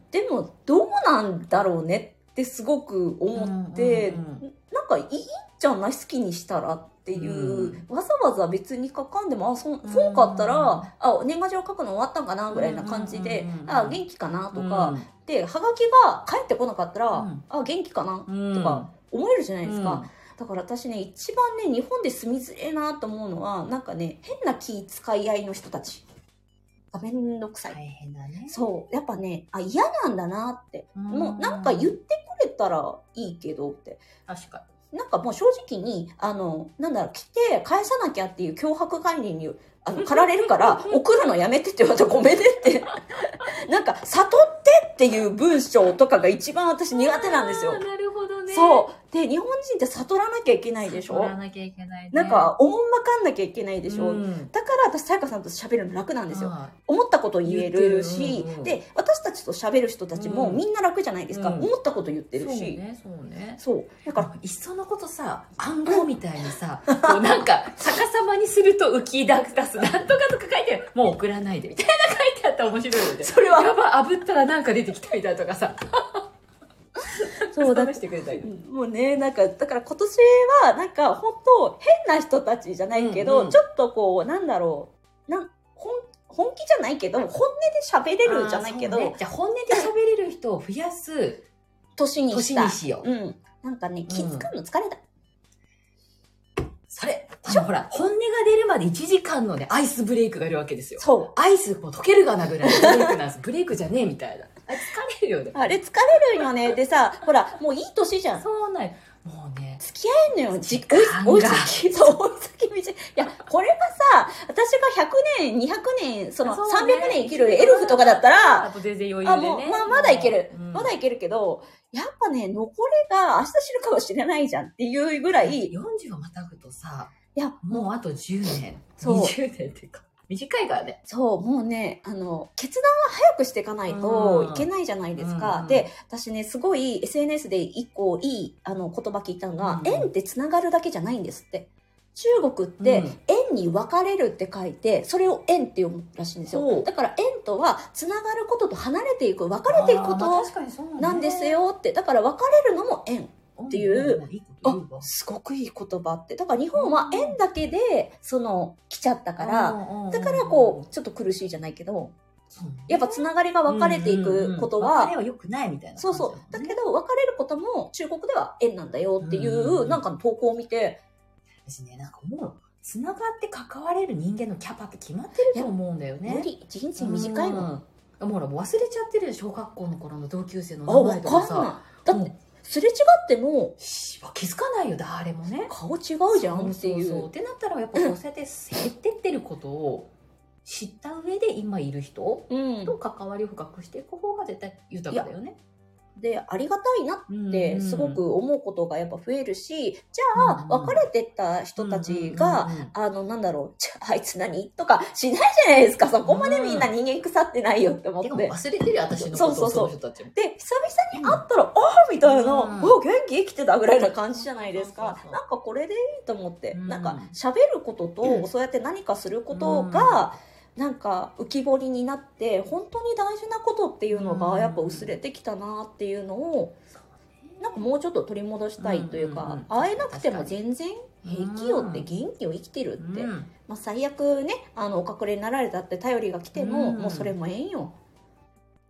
でもどうなんだろうねってすごく思って、うんうんうん、なんかいいじゃない、好きにしたらっていう、うん、わざわざ別に書かんでも、あそそうかったら、うん、あ年賀状書くの終わったんかなぐらいな感じで、うん、あ元気かなとか、うん、ではがきが返ってこなかったら、うん、あ元気かなとか思えるじゃないですか、うん、だから私ね一番ね日本で住みづれえなと思うのは、なんかね変な気遣い合いの人たちがめんどくさい。 大変だね。 そうやっぱね、あ嫌なんだなって、うん、もうなんか言ってくれたらいいけどって。 確かに。 なんかもう正直にあのなんだろう、来て返さなきゃっていう脅迫概念にあの駆られるから送るのやめてって言われたらごめんねってなんか悟ってっていう文章とかが一番私苦手なんですよ。 なるほどね。 そうで日本人って悟らなきゃいけないでしょ。 悟らなきゃいけない、ね、 なんかおもんまかんなきゃいけないでしょ、うん、だから私さやかさんと喋るの楽なんですよ。思ったこと言えるし、うんうん、で私たちと喋る人たちもみんな楽じゃないですか、うん、思ったこと言ってるし、そうねそうね、 そうだからいっそのことさ暗号みたいにさ、うん、こうなんか逆さまにすると浮き出すなんとかとか書いてもう送らないでみたいな書いてあったら面白いよね。それはやば炙ったらなんか出てきたみたいなとかさそうだしてくれたり、 もうねなんかだから今年はなんか本当変な人たちじゃないけど、うんうん、ちょっとこうなんだろうなん本本気じゃないけど本音で喋れるじゃないけど、ね、 じゃあ本音で喋れる人を増やす年にした年にしよう、 うん、なんかね気づくの疲れた、 うん、それあのほら本音が出るまでいちじかんのねアイスブレイクがいるわけですよ。 そうアイスも溶けるかなぐらいのブレイクなんですブレイクじゃねえみたいな、あれ疲れるよね。 あれ疲れるよね。でさほらもういい年じゃん。 そうなんもうね付き合えんのよ。じ追い先そう追い先短い。いやこれがさ私がひゃくねんにひゃくねんそのさんびゃくねん生きるエルフとかだったらあ全然余裕でね、 あもう、まあ、まだいける、うん、まだいけるけどやっぱね残りが明日知るかもしれないじゃんっていうぐらいよんじゅうをまたぐとさいやもうあとじゅうねんにじゅうねんっていうか短いからね。 そうもうねあの決断は早くしていかないといけないじゃないですか、うん、で私ねすごい エスエヌエス で一個いいあの言葉聞いたのが、うん、縁ってつながるだけじゃないんですって。中国って縁に分かれるって書いてそれを縁って読むらしいんですよ。だから縁とはつながることと離れていく分かれていくことなんですよって。だから分かれるのも縁っていう、あすごくいい言葉って。だから日本は縁だけでその来ちゃったからだからこうちょっと苦しいじゃないけどやっぱつながりが分かれていくことは、 別れは良くないみたいな、ね、 そうそうだけど別れることも中国では縁なんだよっていうなんかの投稿を見て私ねなんかもうつながって関われる人間のキャパって決まってると思うんだよね。 無理人生短いもん、 うん、もうほら忘れちゃってる小学校の頃の同級生の名前とかさだってすれ違っても気づかないよ誰もね。 顔違うじゃんっていう。 そうそうそうってなったらやっぱそうやって減ってってることを知った上で今いる人と関わりを深くしていく方が絶対豊かだよね。 でありがたいなってすごく思うことがやっぱ増えるし、じゃあ別れてった人たちがあのなんだろうじゃああいつ何とかしないじゃないですか。そこまでみんな人間腐ってないよって思って、うん、 忘れてるよ私のことを。そうそうそう。で久々に会ったら、うん、ああみたいな、うん、お元気生きてたぐらいな感じじゃないですか。そうそうそうなんかこれでいいと思って、うん、なんか喋ることと、うん、そうやって何かすることが、うんなんか浮き彫りになって本当に大事なことっていうのがやっぱ薄れてきたなっていうのをなんかもうちょっと取り戻したいというか、会えなくても全然平気よって元気を生きてるって、まあ、最悪ねあのお隠れになられたって頼りが来てももうそれもええんよ。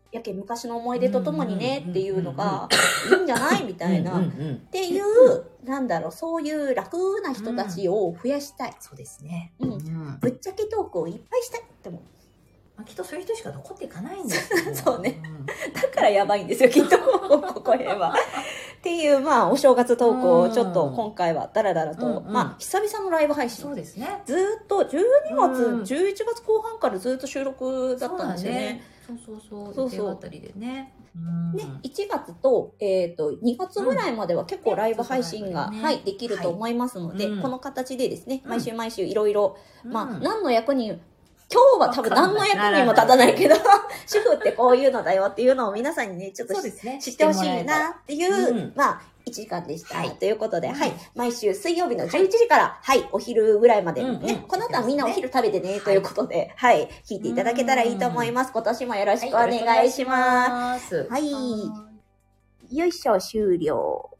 やけん昔の思い出とともにねっていうのがいいんじゃないみたいな。っていう、なんだろう、そういう楽な人たちを増やしたい。 そうですね。 うん。ぶっちゃけトークをいっぱいしたいって思う。 まあ、きっとそういう人しか残っていかないんですよ。 そうね。だからやばいんですよ、きっと。ここへは。っていう、まあ、お正月トークをちょっと今回はダラダラと、うんうん、まあ、久々のライブ配信。 そうですね。 ずっとじゅうにがつ、うん、じゅういちがつこう半からずっと収録だったんですよね。 そうそうそう。そうそう。あたりでね。 ね、いちがつと、えっと、にがつぐらいまでは結構ライブ配信が、うんね、はい、できると思いますので、はい、この形でですね、毎週毎週いろいろ、まあ、何の役に、今日は多分何の役にも立たないけど、主婦ってこういうのだよっていうのを皆さんにね、ちょっと、ね、知ってほしいなっていう、うん、まあ、いちじかんでした。はい、ということで、はい、毎週水曜日のじゅういちじから、はい、はい、お昼ぐらいまでね、うんうん、この後はみんなお昼食べてね、はい、ということで、はい、聞いていただけたらいいと思います。今年もよろしくお願いします。はい。はい、よいしょ、終了。